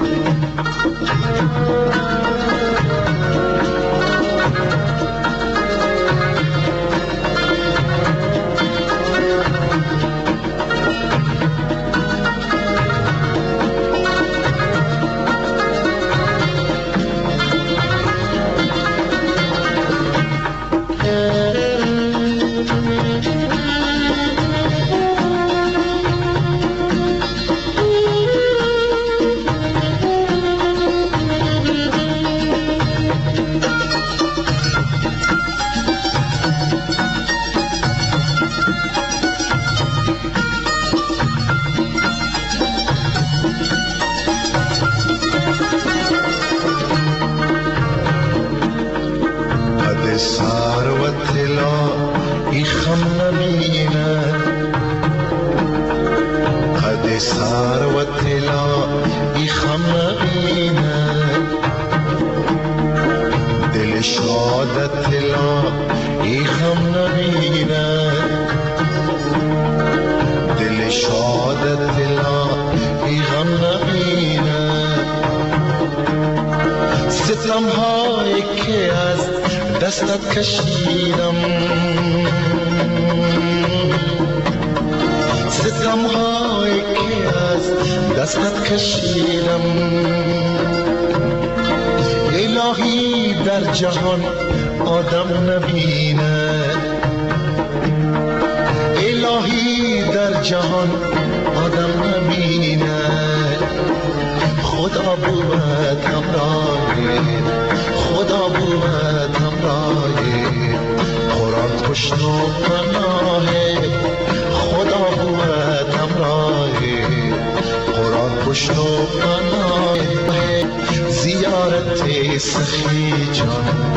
ستم‌هایی که از دستت کشیدم ستم‌هایی که از دستت کشیدم الهی در جهان آدم نبیند الهی در جهان آدم نبیند خدا بود همراه خدا بود همراه قرآن پشت و پناه خدا بود همراه قرآن پشت و پناه زیارت سخی جان